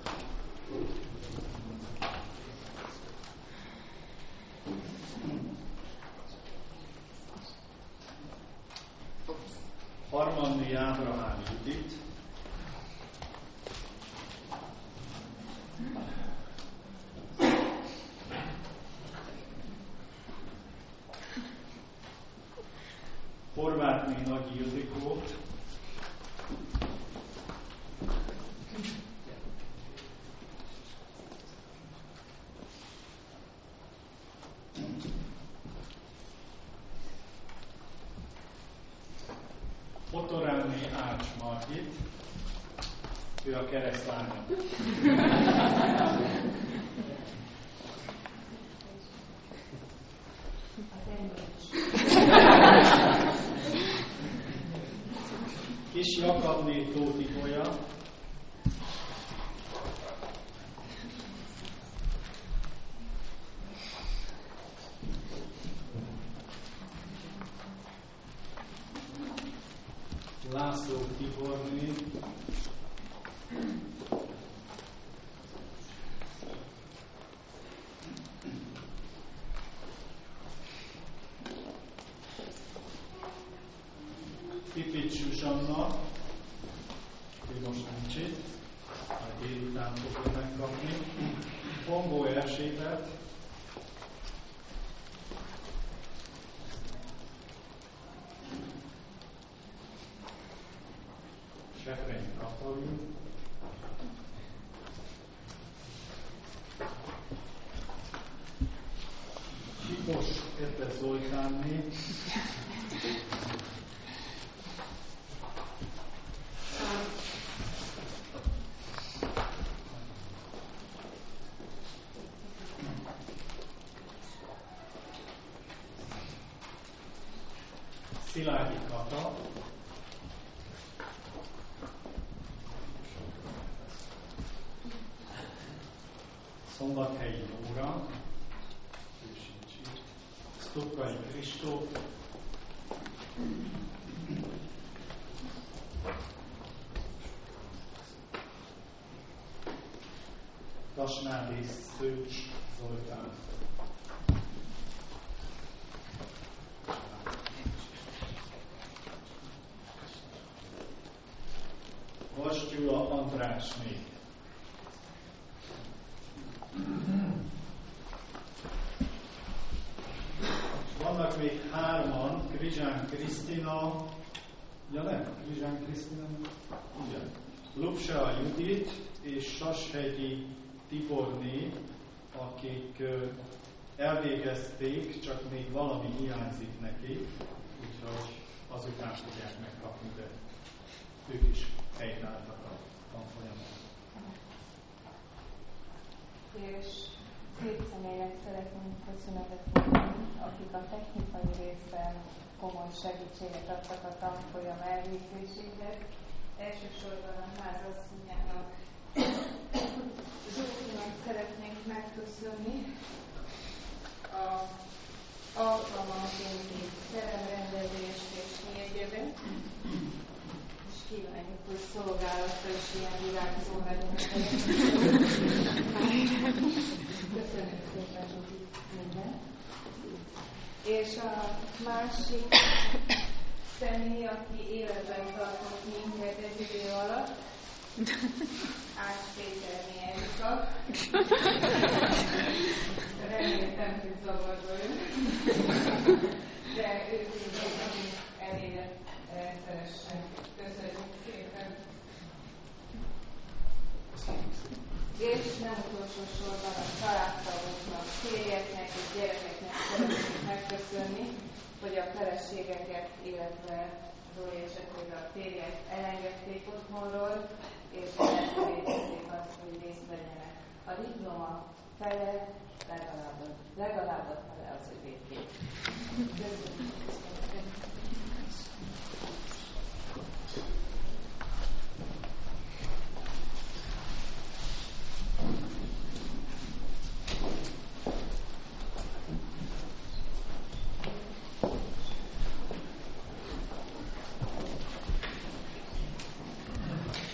Harmanni Ábrahám Judit, Horvátné Nagy Ildikó, Otoránné Ács Margit, ő a keresztlánya. Kis Jakabné Tóth Ibolya, László Tiborné, Pipics Zsuzsanna, ő most nincs itt, majd délután fogja megkapni. Pongó Erzsébet, Sepreny Katalin, Sipos Ete Zoltánné, Szilágyi Kata, Szombathelyi Nóra, Stokkai Kristóf, Tasnádi Szőcs Zoltán, Vas Gyula Andrásné, vannak még hárman, Krizsán Krisztina, Krizsán Krisztina, igen, Lupsa Judit és Sashegyi Tiborné, akik elvégezték, csak még valami hiányzik nekik, úgyhogy azután fogják megkapni, de ők is helytálltak a tanfolyamon. És két személynek szeretnénk köszönetet mondani, akik a technikai részben komoly segítséget adtak a tanfolyam elvégzéséhez. Elsősorban a házasszonyának, Zsófinak szeretnénk megköszönni a alkalmankénti teremrendezést és egyebet, és kívánjuk, hogy szolgálatra is ilyen virágzó legyen. Köszönjük szépen, Zsófi, minden. És a másik személy, aki életben tartott minket egy idő alatt, Ács Péterné Erika. Reméltem, hogy zavarba jön. De őszintén elégett rendszeresen. Köszönjük szépen. És nem utolsó sorban a családtagoknak, férjeknek és gyerekeknek szeretnék megköszönni, hogy a feleségeket, illetve Zoli esetében a férjek elengedték otthonról, és elszerétették azt, hogy részt vegyenek. A diploma fele, legalább a fele az övéké. Köszönjük.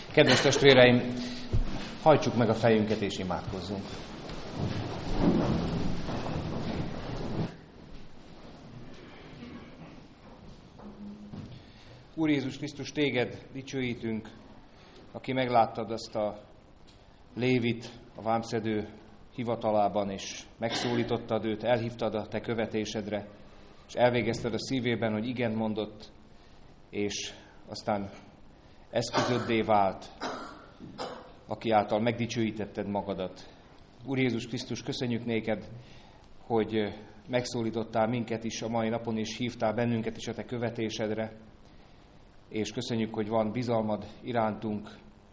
Kedves testvéreim, hajtsuk meg a fejünket és imádkozzunk. Úr Jézus Krisztus, téged dicsőítünk, aki megláttad azt a Lévit a vámszedő hivatalában, és megszólítottad őt, elhívtad a te követésedre, és elvégezted a szívében, hogy igen mondott, és aztán eszközöddé vált, aki által megdicsőítetted magadat. Úr Jézus Krisztus, köszönjük néked, hogy megszólítottál minket is a mai napon, és hívtál bennünket is a te követésedre, és köszönjük, hogy van bizalmad irántunk,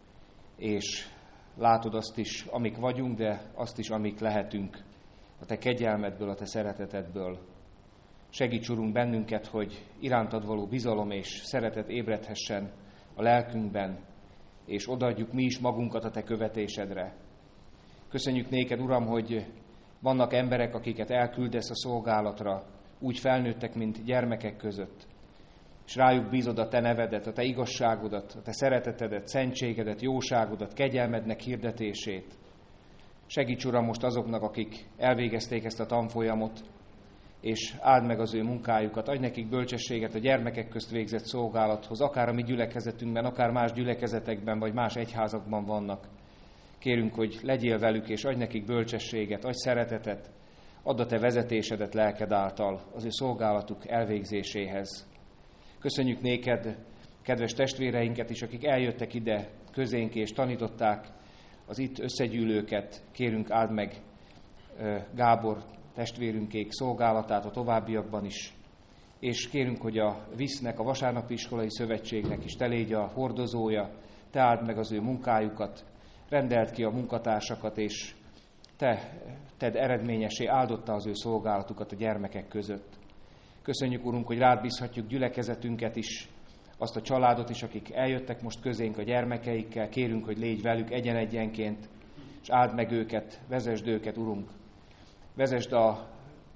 és látod azt is, amik vagyunk, de azt is, amik lehetünk a te kegyelmedből, a te szeretetedből. Segíts, Urunk, bennünket, hogy irántad való bizalom és szeretet ébredhessen a lelkünkben, és odaadjuk mi is magunkat a te követésedre. Köszönjük néked, Uram, hogy vannak emberek, akiket elküldesz a szolgálatra, úgy felnőttek, mint gyermekek között, és rájuk bízod a te nevedet, a te igazságodat, a te szeretetedet, szentségedet, jóságodat, kegyelmednek hirdetését. Segíts, Uram, most azoknak, akik elvégezték ezt a tanfolyamot, és áld meg az ő munkájukat, adj nekik bölcsességet a gyermekek közt végzett szolgálathoz, akár a mi gyülekezetünkben, akár más gyülekezetekben, vagy más egyházakban vannak. Kérünk, hogy legyél velük, és adj nekik bölcsességet, adj szeretetet, add a te vezetésedet lelked által az ő szolgálatuk elvégzéséhez. Köszönjük néked, kedves testvéreinket is, akik eljöttek ide közénk, és tanították az itt összegyűlőket. Kérünk, áld meg Gábor testvérünkék szolgálatát a továbbiakban is, és kérünk, hogy a VISZ-nek, a Vasárnapi Iskolai Szövetségnek is te légy a hordozója, te áld meg az ő munkájukat, rendeld ki a munkatársakat, és te tedd eredményessé, áldotta az ő szolgálatukat a gyermekek között. Köszönjük, Urunk, hogy rád bízhatjuk gyülekezetünket is, azt a családot is, akik eljöttek most közénk a gyermekeikkel. Kérünk, hogy légy velük egyen-egyenként, és áld meg őket, vezesd őket, Urunk. Vezesd a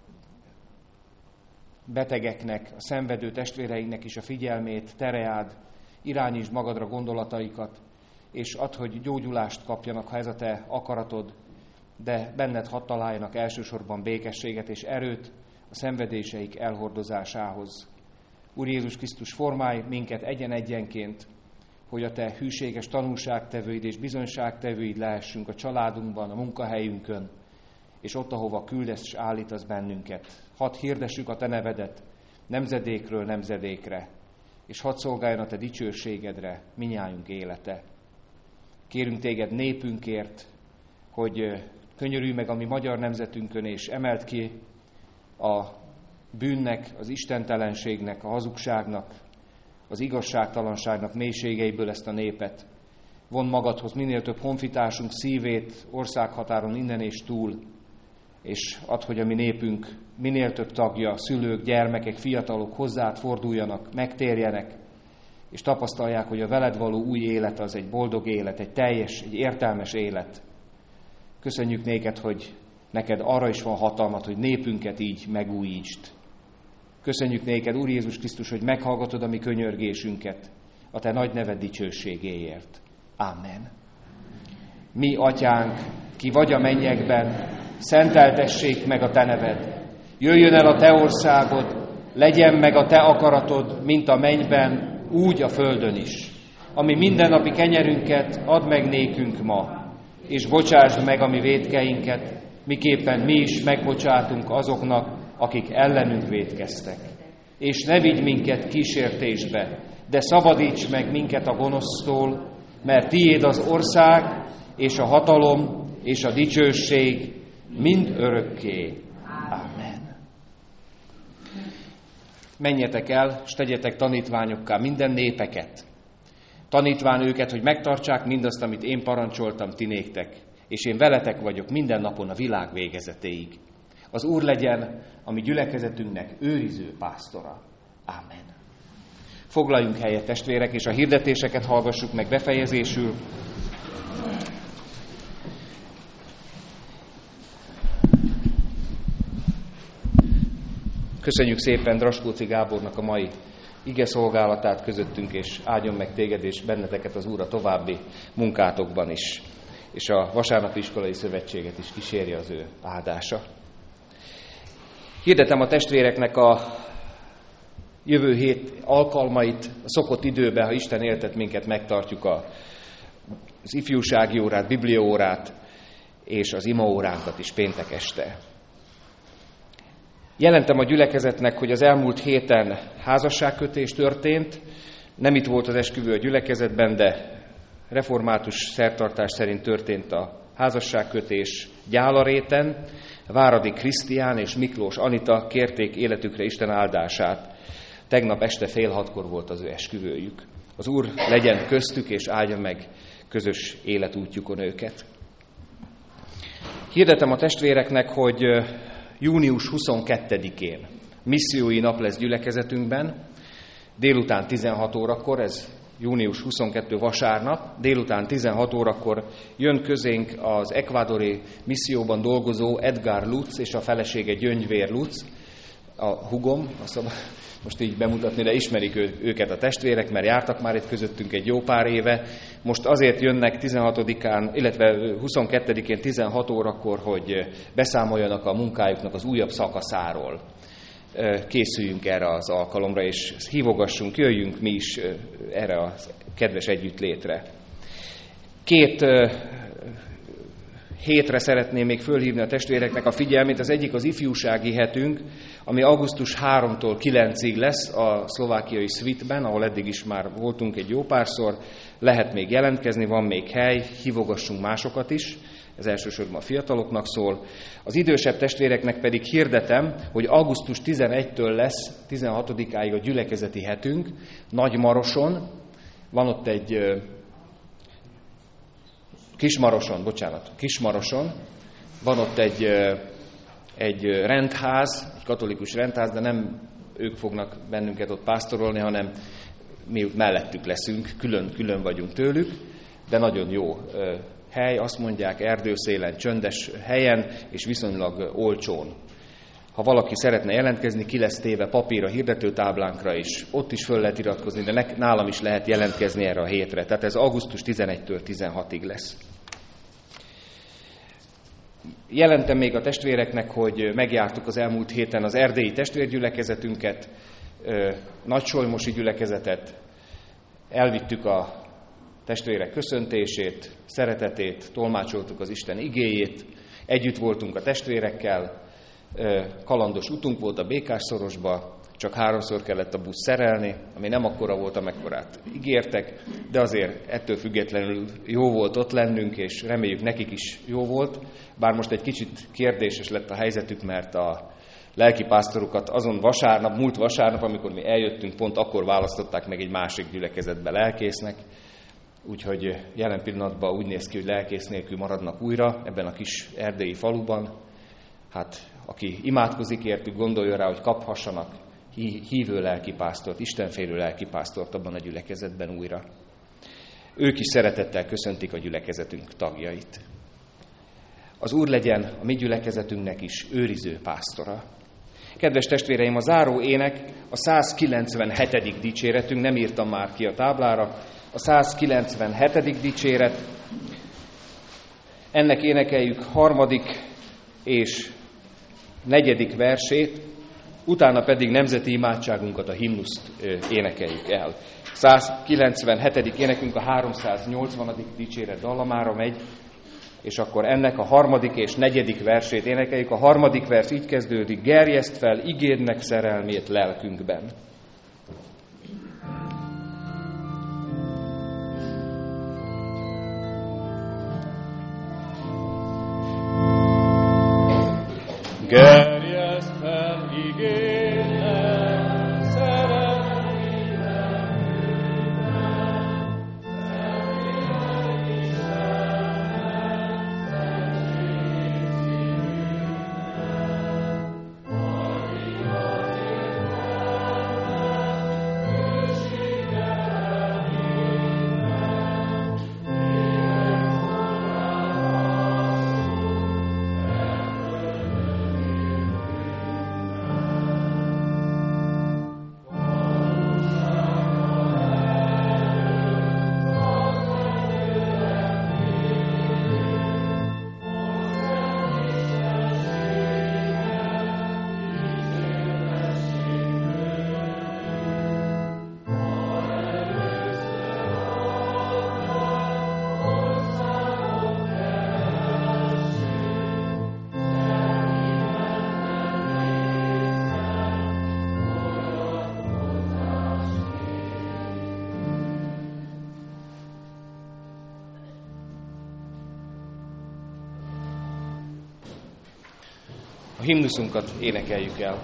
betegeknek, a szenvedő testvéreinknek is a figyelmét, tereáld, irányítsd magadra gondolataikat, és add, hogy gyógyulást kapjanak, ha ez a te akaratod, de benned hadd találjanak elsősorban békességet és erőt a szenvedéseik elhordozásához. Úr Jézus Krisztus, formálj minket egyen-egyenként, hogy a te hűséges tanúságtevőid és bizonyságtevőid lehessünk a családunkban, a munkahelyünkön, és ott, ahova küldesz és állítasz bennünket. Hadd hirdessük a te nevedet nemzedékről nemzedékre, és hadd szolgáljon a te dicsőségedre minnyájunk élete. Kérünk téged népünkért, hogy könyörülj meg a mi magyar nemzetünkön, és emeld ki a bűnnek, az istentelenségnek, a hazugságnak, az igazságtalanságnak mélységeiből ezt a népet. Vondd magadhoz minél több honfitársunk szívét országhatáron innen és túl, és add, hogy a mi népünk minél több tagja, szülők, gyermekek, fiatalok hozzád forduljanak, megtérjenek, és tapasztalják, hogy a veled való új élet az egy boldog élet, egy teljes, egy értelmes élet. Köszönjük néked, hogy neked arra is van hatalmad, hogy népünket így megújítsd. Köszönjük néked, Úr Jézus Krisztus, hogy meghallgatod a mi könyörgésünket a te nagy neved dicsőségéért. Amen. Mi, Atyánk, ki vagy a mennyekben, szenteltessék meg a te neved. Jöjjön el a te országod, legyen meg a te akaratod, mint a mennyben, úgy a földön is. Ami mindennapi kenyerünket add meg nékünk ma, és bocsásd meg a mi vétkeinket, miképpen mi is megbocsátunk azoknak, akik ellenünk vétkeztek. És ne vigy minket kísértésbe, de szabadíts meg minket a gonosztól, mert tiéd az ország, és a hatalom, és a dicsőség mind örökké. Amen. Menjetek el, és tegyetek tanítványokká minden népeket. Tanítván őket, hogy megtartsák mindazt, amit én parancsoltam ti néktek, és én veletek vagyok minden napon a világ végezetéig. Az Úr legyen a mi gyülekezetünknek őriző pásztora. Amen. Foglaljunk helyet, testvérek, és a hirdetéseket hallgassuk meg befejezésül. Köszönjük szépen Draskóci Gábornak a mai ige szolgálatát közöttünk, és áldjon meg téged és benneteket az Úr a további munkátokban is. És a Vasárnapi Iskolai Szövetséget is kísérje az ő áldása. Hirdetem a testvéreknek a jövő hét alkalmait, a szokott időben, ha Isten éltet minket, megtartjuk az ifjúsági órát, bibliaórát és az imaóránkat is péntek este. Jelentem a gyülekezetnek, hogy az elmúlt héten házasságkötés történt. Nem itt volt az esküvő a gyülekezetben, de református szertartás szerint történt a házasságkötés Gyálaréten. Váradi Krisztián és Miklós Anita kérték életükre Isten áldását. Tegnap este 5:30 volt az ő esküvőjük. Az Úr legyen köztük, és áldja meg közös életútjukon őket. Hirdetem a testvéreknek, hogy június 22-én missziói nap lesz gyülekezetünkben, délután 16 órakor, ez június 22 vasárnap, délután 16 órakor jön közénk az ekvádori misszióban dolgozó Edgar Lutz és a felesége Gyöngyvér Lutz, a hugom, most így bemutatni, de ismerik őket a testvérek, mert jártak már itt közöttünk egy jó pár éve. Most azért jönnek 16-án, illetve 22-én 16 órakor, hogy beszámoljanak a munkájuknak az újabb szakaszáról. Készüljünk erre az alkalomra, és hívogassunk, jöjjünk mi is erre a kedves együttlétre. 2 hétre szeretném még fölhívni a testvéreknek a figyelmét. Az egyik az ifjúsági hetünk, ami augusztus 3-tól 9-ig lesz a szlovákiai Svitben, ahol eddig is már voltunk egy jó párszor. Lehet még jelentkezni, van még hely, hívogassunk másokat is. Ez elsősorban a fiataloknak szól. Az idősebb testvéreknek pedig hirdetem, hogy augusztus 11-től lesz 16-áig a gyülekezeti hetünk Nagymaroson. Van ott egy Kismaroson. Van ott egy rendház, egy katolikus rendház, de nem ők fognak bennünket ott pásztorolni, hanem mi mellettük leszünk, külön vagyunk tőlük, de nagyon jó hely, azt mondják, erdőszélen, csöndes helyen, és viszonylag olcsón. Ha valaki szeretne jelentkezni, ki lesz téve papír a hirdetőtáblánkra is, ott is föl lehet iratkozni, de nálam is lehet jelentkezni erre a hétre. Tehát ez augusztus 11-től 16-ig lesz. Jelentem még a testvéreknek, hogy megjártuk az elmúlt héten az erdélyi testvérgyülekezetünket, nagysolymosi gyülekezetet, elvittük a testvérek köszöntését, szeretetét, tolmácsoltuk az Isten igéjét, együtt voltunk a testvérekkel, kalandos utunk volt a Békásszorosba, csak 3-szor kellett a busz szerelni, ami nem akkora volt, amekkorát ígértek, de azért ettől függetlenül jó volt ott lennünk, és reméljük nekik is jó volt, bár most egy kicsit kérdéses lett a helyzetük, mert a lelkipásztorukat azon múlt vasárnap, amikor mi eljöttünk, pont akkor választották meg egy másik gyülekezetbe lelkésznek, úgyhogy jelen pillanatban úgy néz ki, hogy lelkész nélkül maradnak újra ebben a kis erdélyi faluban. Hát aki imádkozik értük, gondolja rá, hogy kaphassanak hívő lelkipásztort, istenfélő lelkipásztort abban a gyülekezetben újra. Ők is szeretettel köszöntik a gyülekezetünk tagjait. Az Úr legyen a mi gyülekezetünknek is őriző pásztora. Kedves testvéreim, a záró ének a 197. dicséretünk, nem írtam már ki a táblára, a 197. dicséret. Ennek énekeljük 3. és 4. versét, utána pedig nemzeti imádságunkat, a himnuszt énekeljük el. 197. énekünk a 380. dicséret dallamára megy, és akkor ennek a 3. és 4. versét énekeljük. A 3. vers így kezdődik: gerjeszt fel igédnek szerelmét lelkünkben. Gerjeszt fel igédnek szerelmét lelkünkben. A himnuszunkat énekeljük el.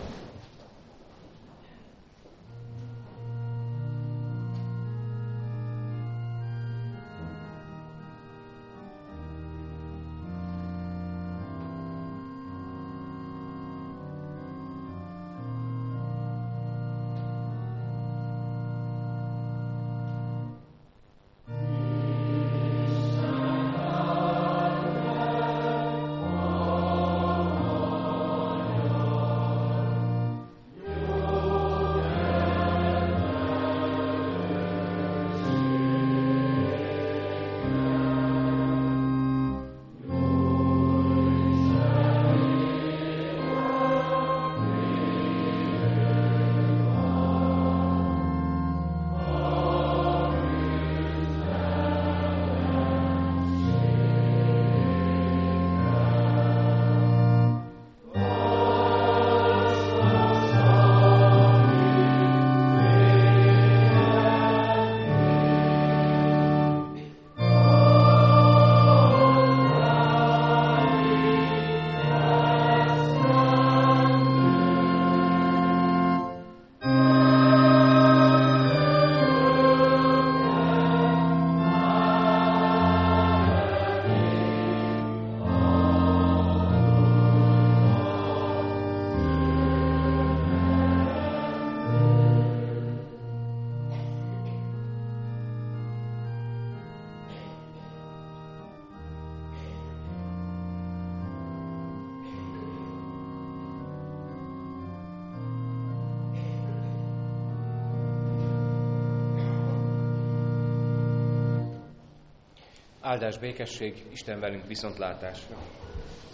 Áldás, békesség, Isten velünk, viszontlátásra!